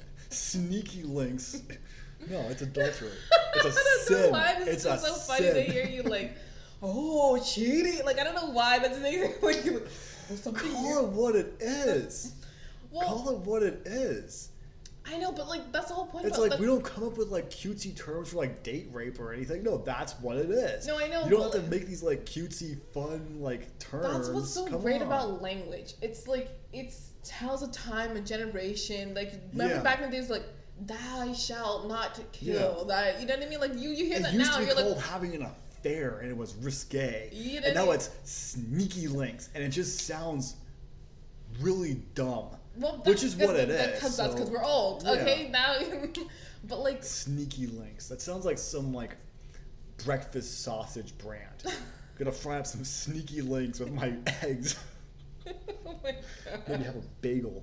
Sneaky links. No, it's adultery. It's a I don't sin. know why this it's is so funny sin. to hear you like, oh, cheating. Like I don't know why that's like you. Call it what it is. Well, Call it what it is. I know, but like that's the whole point. It's about like we don't come up with like cutesy terms for like date rape or anything. No, that's what it is. No, I know. You don't have to like, make these like cutesy, fun like terms. That's what's so come great on. about language. It's like it tells a time, a generation. Like remember yeah. back in the days, like thou shalt not kill. Yeah. That you know what I mean? Like you, you hear it that used now. to be You're called like having an affair, and it was risque. You know and now I mean? it's sneaky links, and it just sounds really dumb. Well, which is what it that, is. Cause, so, that's because we're old. yeah. Okay, now, but like sneaky links. That sounds like some like breakfast sausage brand. Gonna fry up some sneaky links with my eggs. Oh my god. Maybe have a bagel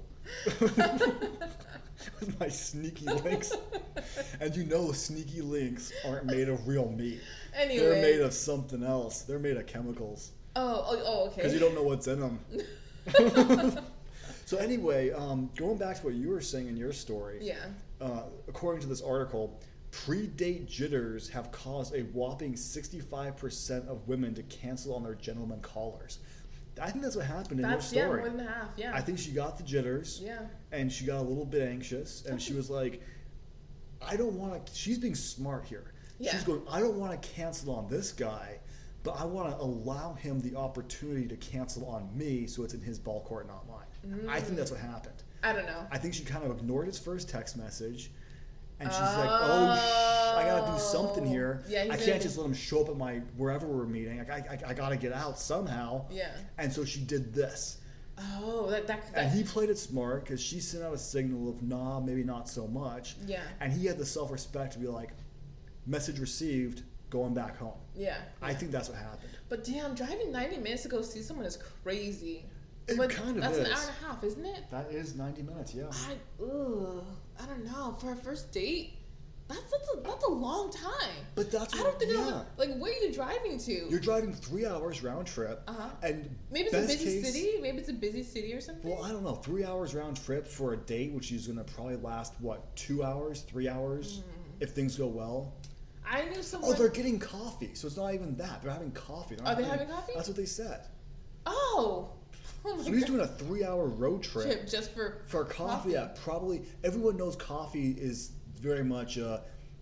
with my sneaky links. And you know, sneaky links aren't made of real meat. Anyway, they're made of something else. They're made of chemicals. Oh, oh, oh okay. Because you don't know what's in them. So anyway, um, going back to what you were saying in your story, yeah. uh, according to this article, pre-date jitters have caused a whopping sixty-five percent of women to cancel on their gentleman callers. I think that's what happened in that's, your story. Yeah, more than half, yeah. I think she got the jitters, yeah, and she got a little bit anxious, and she was like, I don't want to, she's being smart here. Yeah. She's going, I don't want to cancel on this guy, but I want to allow him the opportunity to cancel on me so it's in his ball court, not mine. Mm. I think that's what happened. I don't know. I think she kind of ignored his first text message, and she's oh. like, "Oh, sh- I gotta do something here. Yeah, I can't just let him show up at my wherever we're meeting. I, I, I gotta get out somehow." Yeah. And so she did this. Oh, that that. that. And he played it smart because she sent out a signal of nah, maybe not so much. Yeah. And he had the self-respect to be like, "Message received, going back home." Yeah. I think that's what happened. But damn, driving ninety minutes to go see someone is crazy. It but kind of that's is. That's an hour and a half, isn't it? That is ninety minutes, yeah. I, ugh, I don't know. For a first date, that's that's a, that's a long time. But that's what, I don't think yeah. know, like where are you driving to? You're driving three hours round trip. Uh-huh. And maybe it's a busy case, city. Maybe it's a busy city or something. Well, I don't know. Three hours round trip for a date, which is going to probably last what, two hours, three hours, mm. if things go well. I knew someone. Oh, they're getting coffee, so it's not even that. They're having coffee. They're Are they having, having coffee? That's what they said. Oh. Oh so he's God. doing a three-hour road trip, trip just for for coffee. coffee. Yeah, probably everyone knows coffee is very much uh,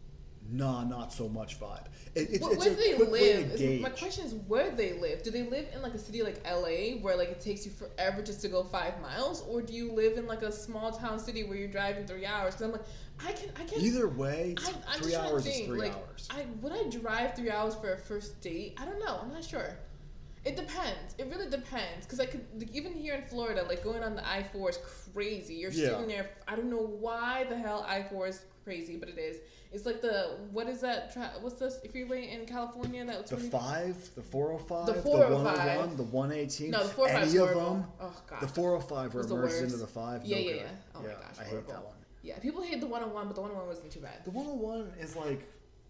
nah, not so much vibe. It, it's, well, it's where a do they quick way to live? gauge. My question is where they live. Do they live in like a city like L A where like it takes you forever just to go five miles, or do you live in like a small town city where you're driving three hours? Because I'm like, I can, I can. Either way, I, I'm three just hours to think, is three like, hours. I would I drive three hours for a first date? I don't know. I'm not sure. It depends. It really depends. Because I could, like, even here in Florida, like going on the I four is crazy. You're Yeah. sitting there. I don't know why the hell I four is crazy, but it is. It's like the, what is that? Tra- what's this freeway in California? That The five, the four oh five, The the four oh one oh five. one, the one eighteen. No, the four oh five is any of horrible. them. Oh, God. The four oh five were Was the merged worst. into the five. Yeah, no yeah, good. yeah. Oh, my yeah, gosh. I hate horrible. that one. Yeah, people hate the one oh one, but the one oh one wasn't too bad. The one oh one is like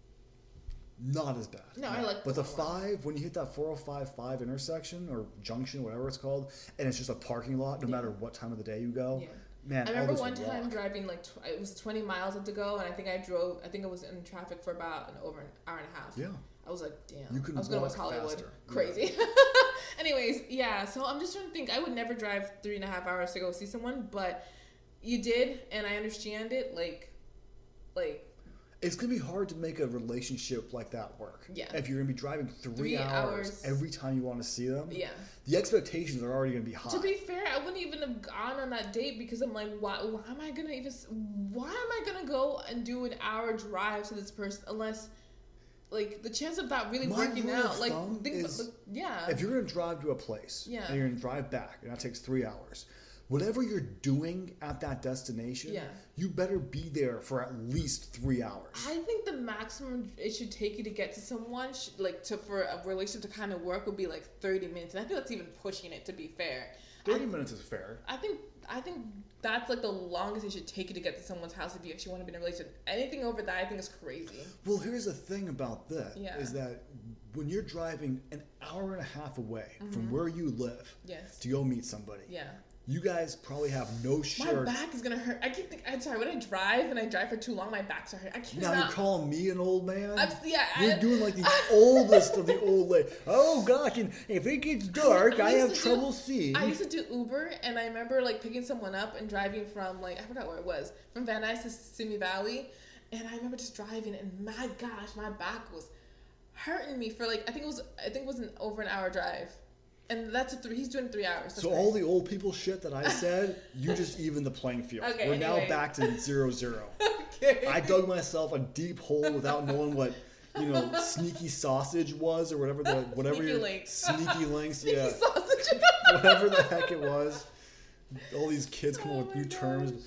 not as bad. No, I like But the the one oh one. five, when you hit that four oh five five intersection or junction, whatever it's called, and it's just a parking lot, no Yeah. matter what time of the day you go. Yeah. Man, I remember all one those time rock. driving like tw- it was twenty miles to go, and I think I drove. I think I was in traffic for about an over an hour and a half. Yeah. I was like, damn. You can I was going to walk West Hollywood. faster. Crazy. Anyways, yeah. So I'm just trying to think. I would never drive three and a half hours to go see someone, but you did, and I understand it. Like, like. It's gonna be hard to make a relationship like that work. Yeah. If you're gonna be driving three, Three hours, hours. every time you want to see them. Yeah. The expectations are already gonna be high. To be fair, I wouldn't even have gone on that date because I'm like, why? Why am I gonna even? Why am I gonna go and do an hour drive to this person unless, like, the chance of that really My working rule of out, like, thumb think, is about- yeah. If you're gonna drive to a place Yeah. and you're gonna drive back, and that takes three hours. Whatever you're doing at that destination, Yeah. you better be there for at least three hours. I think the maximum it should take you to get to someone, sh- like to for a relationship to kind of work, would be like thirty minutes, and I feel that's even pushing it. To be fair, Thirty I, minutes is fair. I think I think that's like the longest it should take you to get to someone's house if you actually want to be in a relationship. Anything over that, I think is crazy. Well, here's the thing about that Yeah. is that when you're driving an hour and a half away Mm-hmm. from where you live Yes. to go meet somebody, Yeah. you guys probably have no My shared. back is gonna hurt. I keep think. I'm sorry. When I drive and I drive for too long, my back's hurt. I cannot. Now you're calling me an old man? I'm, yeah, You're I, doing like the oldest of the old lady. Oh gosh, and if it gets dark, I, used have to do- trouble seeing. I used to do Uber, and I remember like picking someone up and driving from like I forgot where it was, from Van Nuys to Simi Valley, and I remember just driving, and my gosh, my back was hurting me for like I think it was I think it was an over an hour drive, and that's a three. He's doing three hours. That's So crazy. all the old people shit that I said, you just even the playing field. Okay, We're now anyway. back to zero zero. Okay. I dug myself a deep hole without knowing what you know sneaky sausage was or whatever the whatever Sneaky your links. sneaky links, Sneaky yeah, sausage. whatever the heck it was. All these kids come Oh up with my new terms. gosh.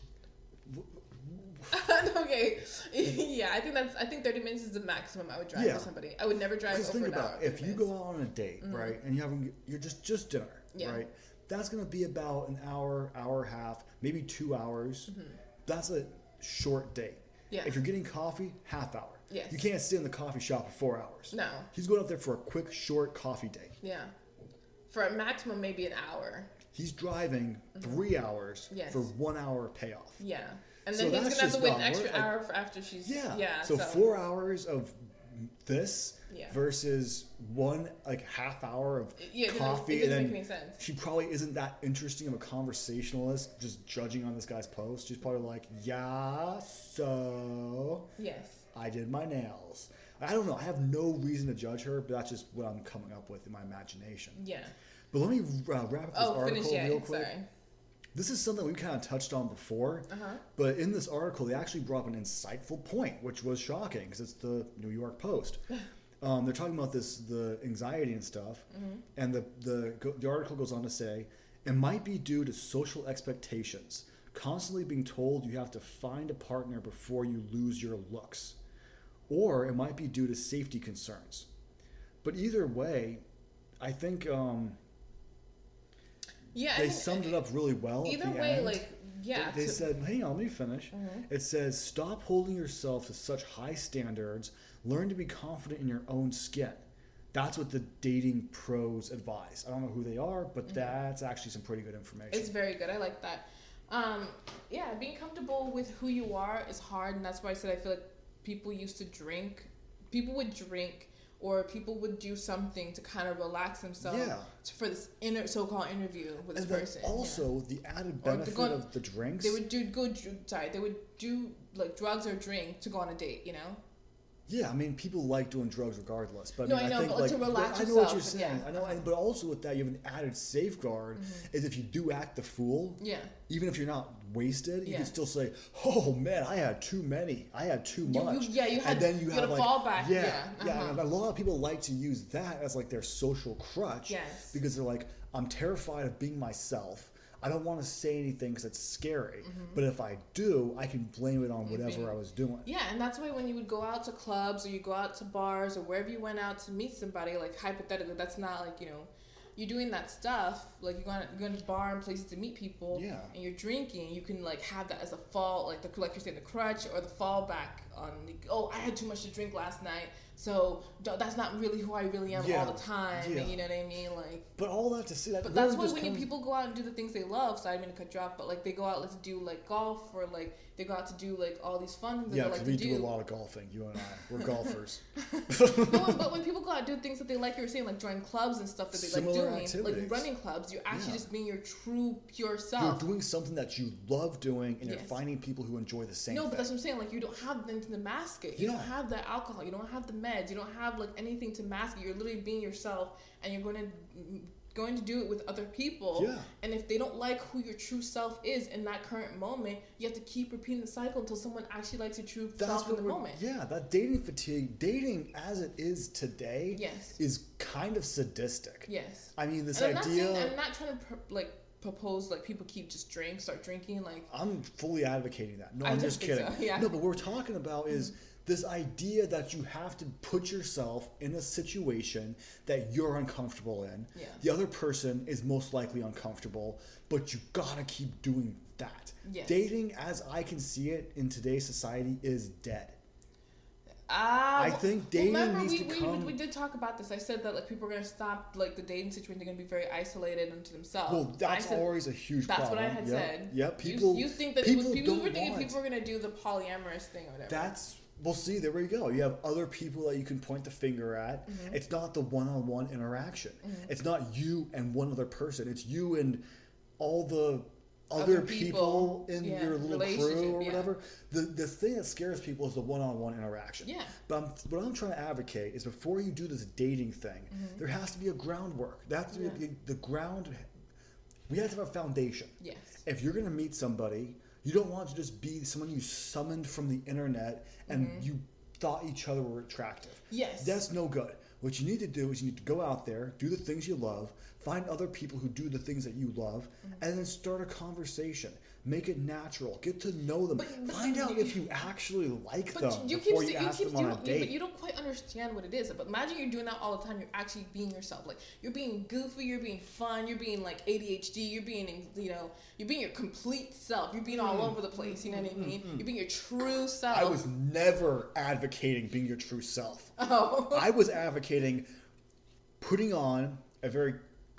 Okay, yeah, I think that's. I think thirty minutes is the maximum I would drive Yeah. for somebody. I would never drive Because over think an about hour. it, if thirty you minutes. go out on a date, right, and you having you're just just dinner, Yeah. right? That's gonna be about an hour, hour and a half, maybe two hours. That's a short date. Yeah. If you're getting coffee, half hour. Yes. You can't sit in the coffee shop for four hours. No. He's going up there for a quick, short coffee date. Yeah, for a maximum maybe an hour. He's driving three hours Yes. for one hour payoff. Yeah, and So then he's that's gonna have to just wait an not extra worth it. hour for after she's. Yeah. Yeah. So, four hours of this Yeah. versus one like half hour of Yeah, it doesn't- coffee, it doesn't and make then any sense. she probably isn't that interesting of a conversationalist. Just judging on this guy's post, she's probably like, "Yeah, so Yes. I did my nails." I don't know. I have no reason to judge her, but that's just what I'm coming up with in my imagination. Yeah. But let me uh, wrap up this Oh, article finish. Yeah. real quick. Sorry. This is something we kind of touched on before, Uh-huh. but in this article, they actually brought up an insightful point, which was shocking because it's the New York Post. um, they're talking about this, the anxiety and stuff, Mm-hmm. and the, the the article goes on to say it might be due to social expectations, constantly being told you have to find a partner before you lose your looks, or it might be due to safety concerns. But either way, I think. Um, Yeah. I they think- summed it up really well. at Either the way, end. like yeah. They, they to- said, hang on, let me finish. Mhm. It says, stop holding yourself to such high standards. Learn to be confident in your own skin. That's what the dating pros advise. I don't know who they are, but that's actually some pretty good information. It's very good. I like that. Um, yeah, being comfortable with who you are is hard, and that's why I said I feel like people used to drink. People would drink, or people would do something to kind of relax themselves Yeah. to- for this inner so-called interview with this and then person. yeah. also, the added Or to benefit go on- of the drinks. They would do go. dr- Sorry, they would do like drugs or drink to go on a date. You know. Yeah, I mean, people like doing drugs regardless, but no, I, mean, I know, I think but like to relax I know yourself, what you're saying. yeah. I know, and, but also with that, you have an added safeguard: mm-hmm. is if you do act the fool, yeah, even if you're not wasted, you yeah. can still say, "Oh man, I had too many. I had too you, much." You, yeah, you had. And then you, you have had a like, fallback. Yeah, yeah, yeah. uh-huh. And a lot of people like to use that as like their social crutch. Yes. Because they're like, I'm terrified of being myself. I don't want to say anything because it's scary. Mm-hmm. But if I do, I can blame it on whatever mm-hmm. I was doing. Yeah, and that's why when you would go out to clubs or you go out to bars or wherever you went out to meet somebody, like hypothetically, that's not like, you know, you're doing that stuff, like you're going, you're going to bar and places to meet people, yeah. and you're drinking, you can like have that as a fall, like the like you're saying, the crutch or the fallback on, the, oh, I had too much to drink last night, so that's not really who I really am yeah. all the time. Yeah. You know what I mean? Like, but all that to say that. But really that's why when comes... you, people go out and do the things they love. So I didn't cut you off, but like they go out, let's do like golf, or like they go out to do like all these fun things. Yeah, that they like we to do do a lot of golfing. You and I, we're golfers. No, but when people go out and do things that they like, you were saying like join clubs and stuff that they Similar like doing, activities. like running clubs. You're actually yeah. just being your true pure self. You're doing something that you love doing, and yes. you're finding people who enjoy the same. No, thing. but that's what I'm saying. Like you don't have anything to mask it. You yeah. don't have the alcohol. You don't have the meds. You don't have like anything to mask it. You're literally being yourself, and you're going to going to do it with other people. Yeah. And if they don't like who your true self is in that current moment, you have to keep repeating the cycle until someone actually likes your true That's self in the moment. Yeah, that dating fatigue, dating as it is today, yes. is kind of sadistic. Yes. I mean, this and I'm idea. Not saying, I'm not trying to pr- like propose like people keep just drink, start drinking. Like I'm fully advocating that. No, I I'm just kidding. So, yeah. No, but what we're talking about is. Mm-hmm. This idea that you have to put yourself in a situation that you're uncomfortable in. Yeah. The other person is most likely uncomfortable, but you gotta keep doing that. Yes. Dating, as I can see it in today's society, is dead. Uh, I think dating well, remember needs we, to we, come. We, we did talk about this. I said that like people are gonna stop like the dating situation. They're gonna be very isolated unto themselves. Well, that's said, always a huge that's problem. That's what I had yep. said. Yep. People. You, you think that people it was, people don't were thinking want. people were gonna do the polyamorous thing or whatever. That's. Well, see, there we go. You have other people that you can point the finger at. Mm-hmm. It's not the one-on-one interaction. Mm-hmm. It's not you and one other person. It's you and all the other, other people, people in yeah, your little crew or whatever. Yeah. The the thing that scares people is the one-on-one interaction. Yeah. But I'm, what I'm trying to advocate is before you do this dating thing, mm-hmm. there has to be a groundwork. There has to be yeah. a, the ground. We have to have a foundation. Yes. If you're going to meet somebody, you don't want to just be someone you summoned from the internet and mm-hmm. you thought each other were attractive. Yes. That's no good. What you need to do is you need to go out there, do the things you love, find other people who do the things that you love, mm-hmm. and then start a conversation. Make it natural. Get to know them. But, but find you, out if you actually like but them you before keep, you, you ask keep, them on you a date. But you don't quite understand what it is. But imagine you're doing that all the time. You're actually being yourself. Like you're being goofy. You're being fun. You're being like A D H D. You're being, you know, you're being your complete self. You're being all mm. over the place. You know what I mean? Mm. You're being your true self. I was never advocating being your true self. Oh. I was advocating putting on a very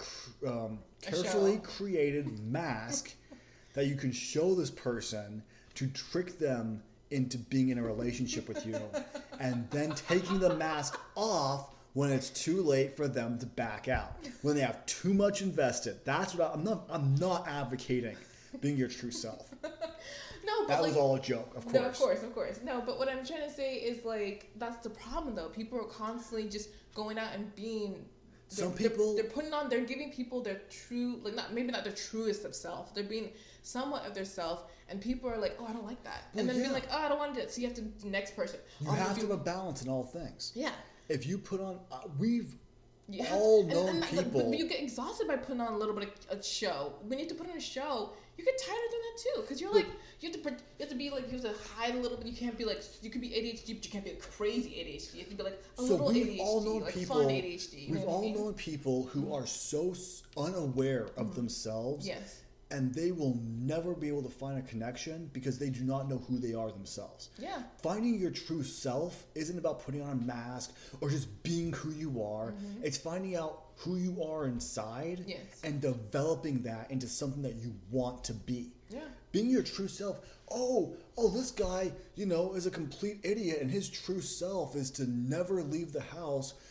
um, carefully created mask that you can show this person to trick them into being in a relationship with you, and then taking the mask off when it's too late for them to back out, when they have too much invested. That's what I, I'm not. I'm not advocating being your true self. No, but that like, was all a joke, of course. No, of course, of course. No, but what I'm trying to say is like that's the problem though. People are constantly just going out and being. Some they're, people they're, they're putting on. They're giving people their true, like not maybe not their truest of self. They're being somewhat of their self, and people are like, "Oh, I don't like that," well, and then yeah. being like, "Oh, I don't want to." So you have to the next person. You oh, have to have a balance in all things. Yeah. If you put on, uh, we've you all to, known and, and people. But you get exhausted by putting on a little bit of a show. When you have to put on a show, you get tired of doing that too, because you're but, like you have to you have to be like you have to hide a little bit. You can't be like you could be A D H D, but you can't be a crazy A D H D. You have to be like a so little we've A D H D, all known like people, fun A D H D. You we've know what all I mean? known people who mm-hmm. are so unaware of mm-hmm. themselves. Yes. And they will never be able to find a connection because they do not know who they are themselves. Yeah. Finding your true self isn't about putting on a mask or just being who you are. Mm-hmm. It's finding out who you are inside yes. and developing that into something that you want to be. Yeah. Being your true self. Oh, oh, this guy, you know, is a complete idiot, and his true self is to never leave the house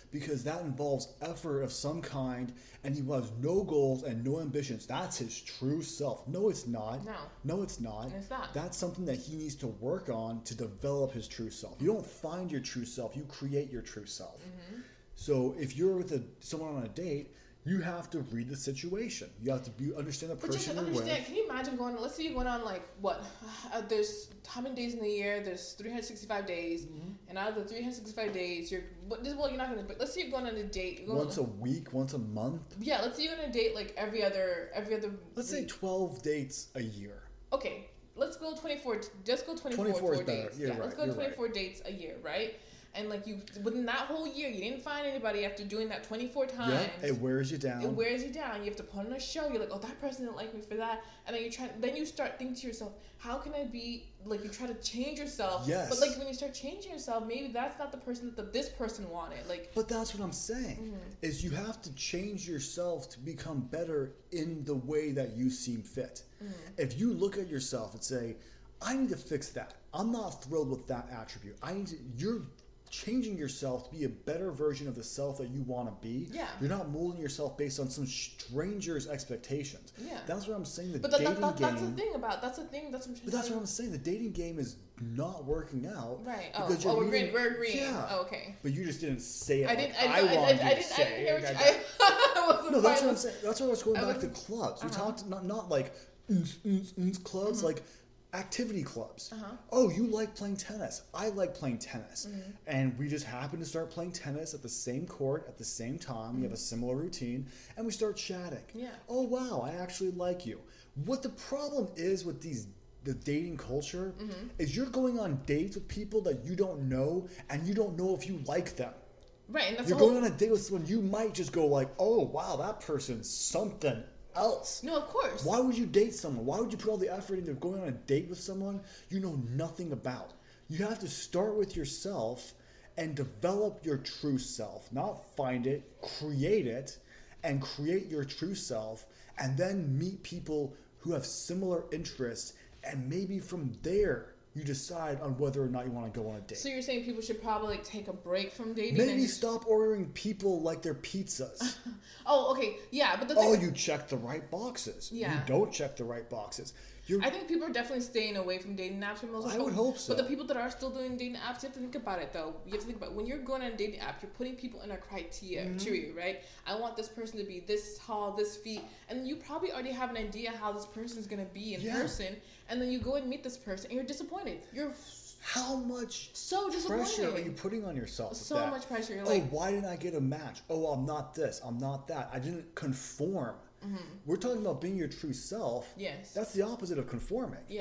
because that involves effort of some kind, and he has no goals and no ambitions. That's his true self. No, it's not. No. No, it's not. It's not. That's something that he needs to work on to develop his true self. You don't find your true self. You create your true self. Mm-hmm. So if you're with a, someone on a date, you have to read the situation. You have to be, understand the but person just you're with. Understand? Can you imagine going? Let's say you're going on like what? Uh, there's how many days in the year? There's three hundred sixty-five days, mm-hmm. and out of the three hundred sixty-five days, you're. But this well, you're not gonna. But let's say you're going on a date. You're going once on, a week, once a month. Yeah, let's say you're on a date like every other every other. Let's week. say twelve dates a year. Okay, let's go twenty-four. Just go twenty-four. twenty-four is dates. better. You're yeah, right. let's go you're twenty-four right. dates a year, right? And like you, within that whole year, you didn't find anybody after doing that twenty-four times. Yeah, it wears you down. It wears you down. You have to put on a show. You're like, oh, that person didn't like me for that. And then you try. Then you start thinking to yourself, how can I be like? You try to change yourself. Yes. But like when you start changing yourself, maybe that's not the person that the, this person wanted. Like. But that's what I'm saying. Mm-hmm. Is you have to change yourself to become better in the way that you seem fit. Mm-hmm. If you look at yourself and say, I need to fix that. I'm not thrilled with that attribute. I need to. You're changing yourself to be a better version of the self that you want to be. Yeah. You're not molding yourself based on some stranger's expectations. Yeah. That's what I'm saying. The but that, dating that, that, game. That's the thing about. That's the thing. That's what I'm trying But that's what I'm saying. The dating game is not working out. Right. Oh, oh we're agreeing. We're agreeing. Yeah. Oh, okay. But you just didn't say it. I didn't. Like I, I, I, I wanted I, I, you didn't. to say. I didn't hear what I, you, I, wasn't no, that's what I'm with, saying. That's why I was going I back was, to clubs. We uh-huh. talked not not like mm, mm, mm, clubs, mm-hmm. like activity clubs. Uh-huh. Oh, you like playing tennis. I like playing tennis. Mm-hmm. And we just happen to start playing tennis at the same court at the same time. Mm-hmm. We have a similar routine and we start chatting. Yeah. Oh, wow, I actually like you. What the problem is with these the dating culture mm-hmm. is you're going on dates with people that you don't know and you don't know if you like them. Right. And that's you're whole... going on a date with someone you might just go like, oh, wow, that person's something else. No, of course. Why would you date someone? Why would you put all the effort into going on a date with someone you know nothing about? You have to start with yourself and develop your true self. Not find it, create it, and create your true self, and then meet people who have similar interests, and maybe from there you decide on whether or not you want to go on a date. So you're saying people should probably like, take a break from dating? Maybe and just... stop ordering people like their pizzas. Oh, okay. Yeah, but the thing... Oh, is... you check the right boxes. Yeah. You don't check the right boxes. You're... I think people are definitely staying away from dating apps for most of the I would hope so. But the people that are still doing dating apps, you have to think about it, though. You have to think about it. When you're going on a dating app, you're putting people in a criteria, mm-hmm. right? I want this person to be this tall, this feet. And you probably already have an idea how this person is going to be in yeah. person. And then you go and meet this person, and you're disappointed. You're... How much so pressure are you putting on yourself? So with that? much pressure. You're oh, like, why didn't I get a match? Oh, I'm not this. I'm not that. I didn't conform. Mm-hmm. We're talking about being your true self. Yes. That's the opposite of conforming. Yeah.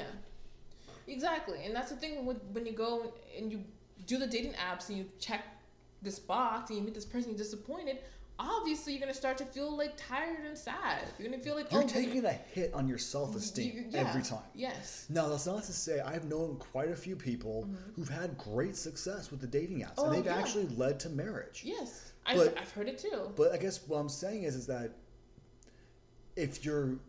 Exactly. And that's the thing with, when you go and you do the dating apps and you check this box and you meet this person you're disappointed, obviously you're going to start to feel like tired and sad. You're going to feel like, you're oh, taking a hit on your self-esteem yeah, every time. Yes. Now, that's not to say I've known quite a few people mm-hmm. who've had great success with the dating apps, oh, and they've yeah. actually led to marriage. Yes. But, I've, I've heard it too. But I guess what I'm saying is, is that if you're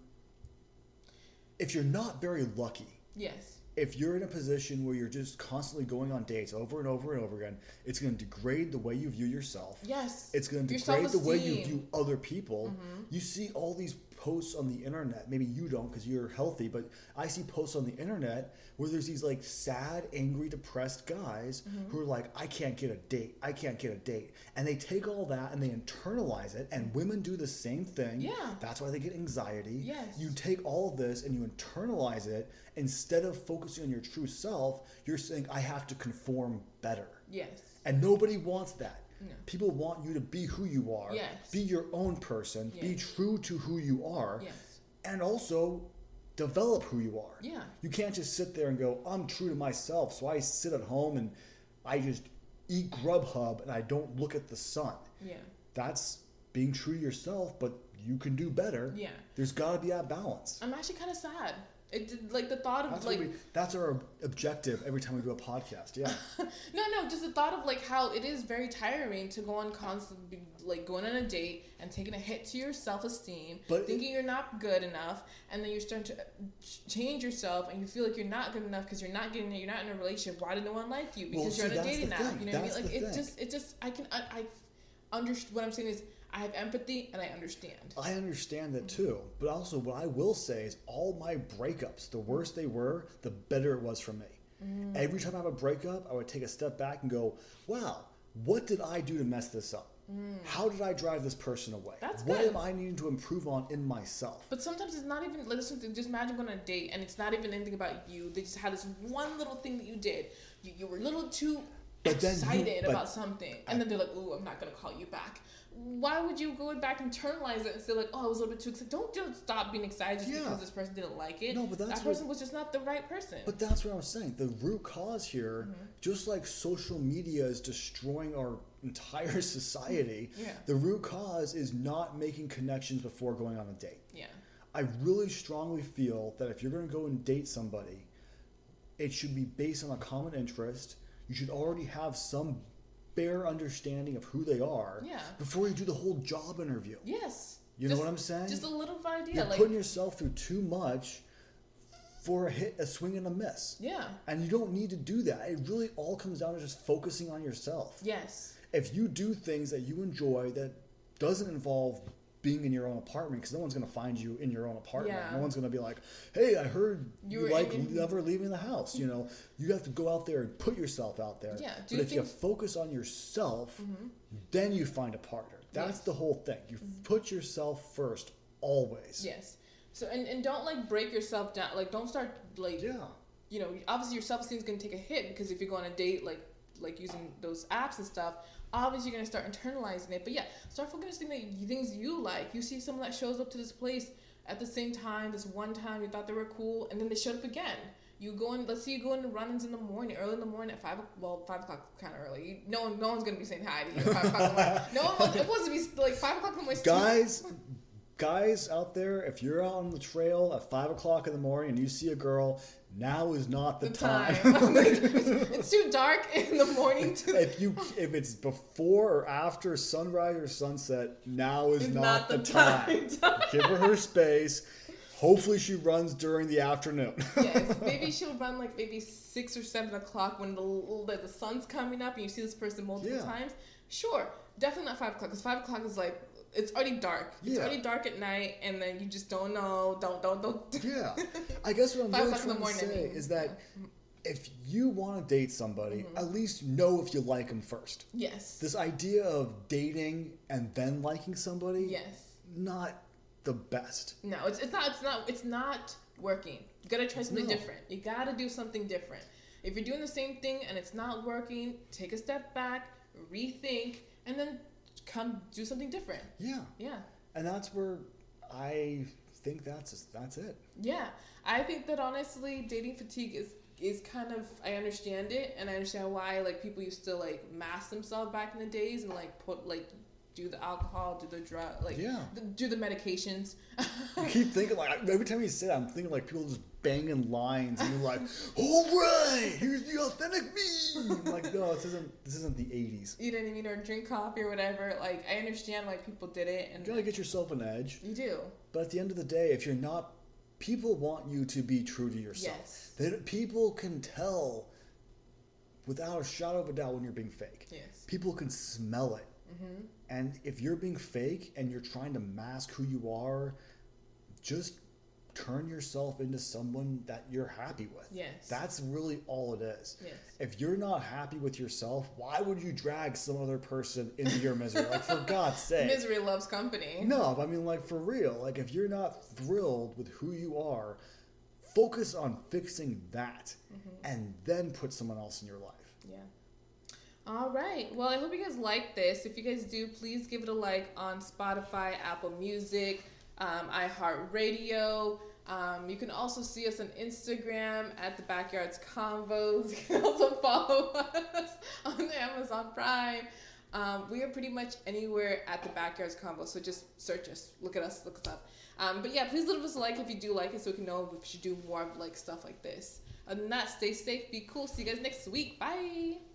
if you're not very lucky, yes. If you're in a position where you're just constantly going on dates over and over and over again, it's going to degrade the way you view yourself. Yes. It's going to degrade the way you view other people. Mm-hmm. You see all these posts on the internet. Maybe you don't because you're healthy, but I see posts on the internet where there's these like sad, angry, depressed guys mm-hmm. who are like, I can't get a date. I can't get a date. And they take all that and they internalize it, and women do the same thing. Yeah. That's why they get anxiety. Yes. You take all this and you internalize it. Instead of focusing on your true self, you're saying, I have to conform better. Yes. And nobody wants that. No. People want you to be who you are. Yes. Be your own person. Yes. Be true to who you are. Yes. And also develop who you are. Yeah. You can't just sit there and go, I'm true to myself, so I sit at home and I just eat Grubhub and I don't look at the sun. Yeah. That's being true to yourself, but you can do better. Yeah. There's got to be that balance. I'm actually kind of sad. It did, like the thought of that's like we, that's our objective every time we do a podcast. Yeah. no, no, just the thought of like how it is very tiring to go on constantly like going on a date and taking a hit to your self-esteem, but thinking it, you're not good enough, and then you're starting to change yourself and you feel like you're not good enough because you're not getting it. You're not in a relationship. Why did no one like you? Because well, you're see, on a dating app. thing. You know that's what I mean? Like it thing. just, it just, I can, I, I under, what I'm saying is I have empathy and I understand. I understand that too. But also what I will say is all my breakups, the worse they were, the better it was for me. Mm. Every time I have a breakup, I would take a step back and go, wow, what did I do to mess this up? Mm. How did I drive this person away? That's what good. am I needing to improve on in myself? But sometimes it's not even, listen, just imagine going on a date and it's not even anything about you. They just had this one little thing that you did. You, you were a little too but excited you, about something. And I, then they're like, ooh, I'm not going to call you back. Why would you go back and internalize it and say like, oh, I was a little bit too excited? Don't just stop being excited just yeah. because this person didn't like it. No, but that's that person what, was just not the right person. But that's what I was saying. The root cause here, mm-hmm. just like social media is destroying our entire society, yeah. the root cause is not making connections before going on a date. Yeah. I really strongly feel that if you're going to go and date somebody, it should be based on a common interest. You should already have some bare understanding of who they are yeah. before you do the whole job interview. Yes. You just, know what I'm saying? Just a little idea. You're like, putting yourself through too much for a hit, a swing and a miss. Yeah. And you don't need to do that. It really all comes down to just focusing on yourself. Yes. If you do things that you enjoy that doesn't involve being in your own apartment, because no one's going to find you in your own apartment. Yeah. No one's going to be like, hey, I heard you, you like in- never leaving the house. You know, you have to go out there and put yourself out there. Yeah. but Do you if think- you focus on yourself, mm-hmm. then you find a partner. That's yes. the whole thing. You mm-hmm. put yourself first, always. Yes. So, and, and don't like break yourself down. Like, don't start like, yeah. you know, obviously your self-esteem is going to take a hit because if you go on a date, like, like using those apps and stuff, obviously you're going to start internalizing it. But yeah, start focusing on the things you like. You see someone that shows up to this place at the same time, this one time you thought they were cool, and then they showed up again. You go in, let's say you go into run-ins in the morning, early in the morning at five, well, five o'clock kind of early. No one, no one's going to be saying hi to you at five o'clock in the morning. No one wants, it wants to be like five o'clock in the morning. Guys, guys out there, if you're out on the trail at five o'clock in the morning and you see a girl, now is not the, the time. time. it's, it's too dark in the morning. To if you if it's before or after sunrise or sunset, now is not, not the, the time. time. Give her her space. Hopefully she runs during the afternoon. Yes, maybe she'll run like maybe six or seven o'clock when the the, the sun's coming up and you see this person multiple yeah. times. Sure, definitely not five o'clock because five o'clock is like, it's already dark. It's yeah. already dark at night, and then you just don't know. Don't don't don't. Yeah, I guess what I'm really Five trying to morning, say I mean. is that yeah. if you want to date somebody, mm-hmm. at least know if you like them first. Yes. This idea of dating and then liking somebody, yes, not the best. No, it's it's not it's not it's not working. You gotta try something no. different. You gotta do something different. If you're doing the same thing and it's not working, take a step back, rethink, and then come do something different. Yeah. Yeah. And that's where I think that's that's it. Yeah. I think that honestly dating fatigue is is kind of, I understand it, and I understand why like people used to like mask themselves back in the days and like put like do the alcohol, do the drug, like yeah. the, do the medications. You keep thinking like every time you say that, I'm thinking like people just banging lines, and you're like, "All right, here's the authentic me." I'm like, no, this isn't this isn't the eighties. You know what I mean? Or drink coffee or whatever. Like, I understand why people did it, and you gotta get yourself an edge. You do. But at the end of the day, if you're not, people want you to be true to yourself. Yes. They, people can tell without a shadow of a doubt when you're being fake. Yes. People can smell it. Mm-hmm. And if you're being fake and you're trying to mask who you are, just turn yourself into someone that you're happy with. Yes. That's really all it is. Yes. If you're not happy with yourself, why would you drag some other person into your misery? Like, for God's sake. Misery loves company. No, I mean, like, for real. Like, if you're not thrilled with who you are, focus on fixing that mm-hmm. and then put someone else in your life. Yeah. All right. Well, I hope you guys like this. If you guys do, please give it a like on Spotify, Apple Music, um, iHeartRadio. Um, you can also see us on Instagram at the Backyards Convos. You can also follow us on Amazon Prime. Um, we are pretty much anywhere at the Backyards Convos, so just search us, look at us, look us up. Um, but yeah, please leave us a like if you do like it, so we can know if we should do more of like stuff like this. Other than that, stay safe, be cool. See you guys next week. Bye.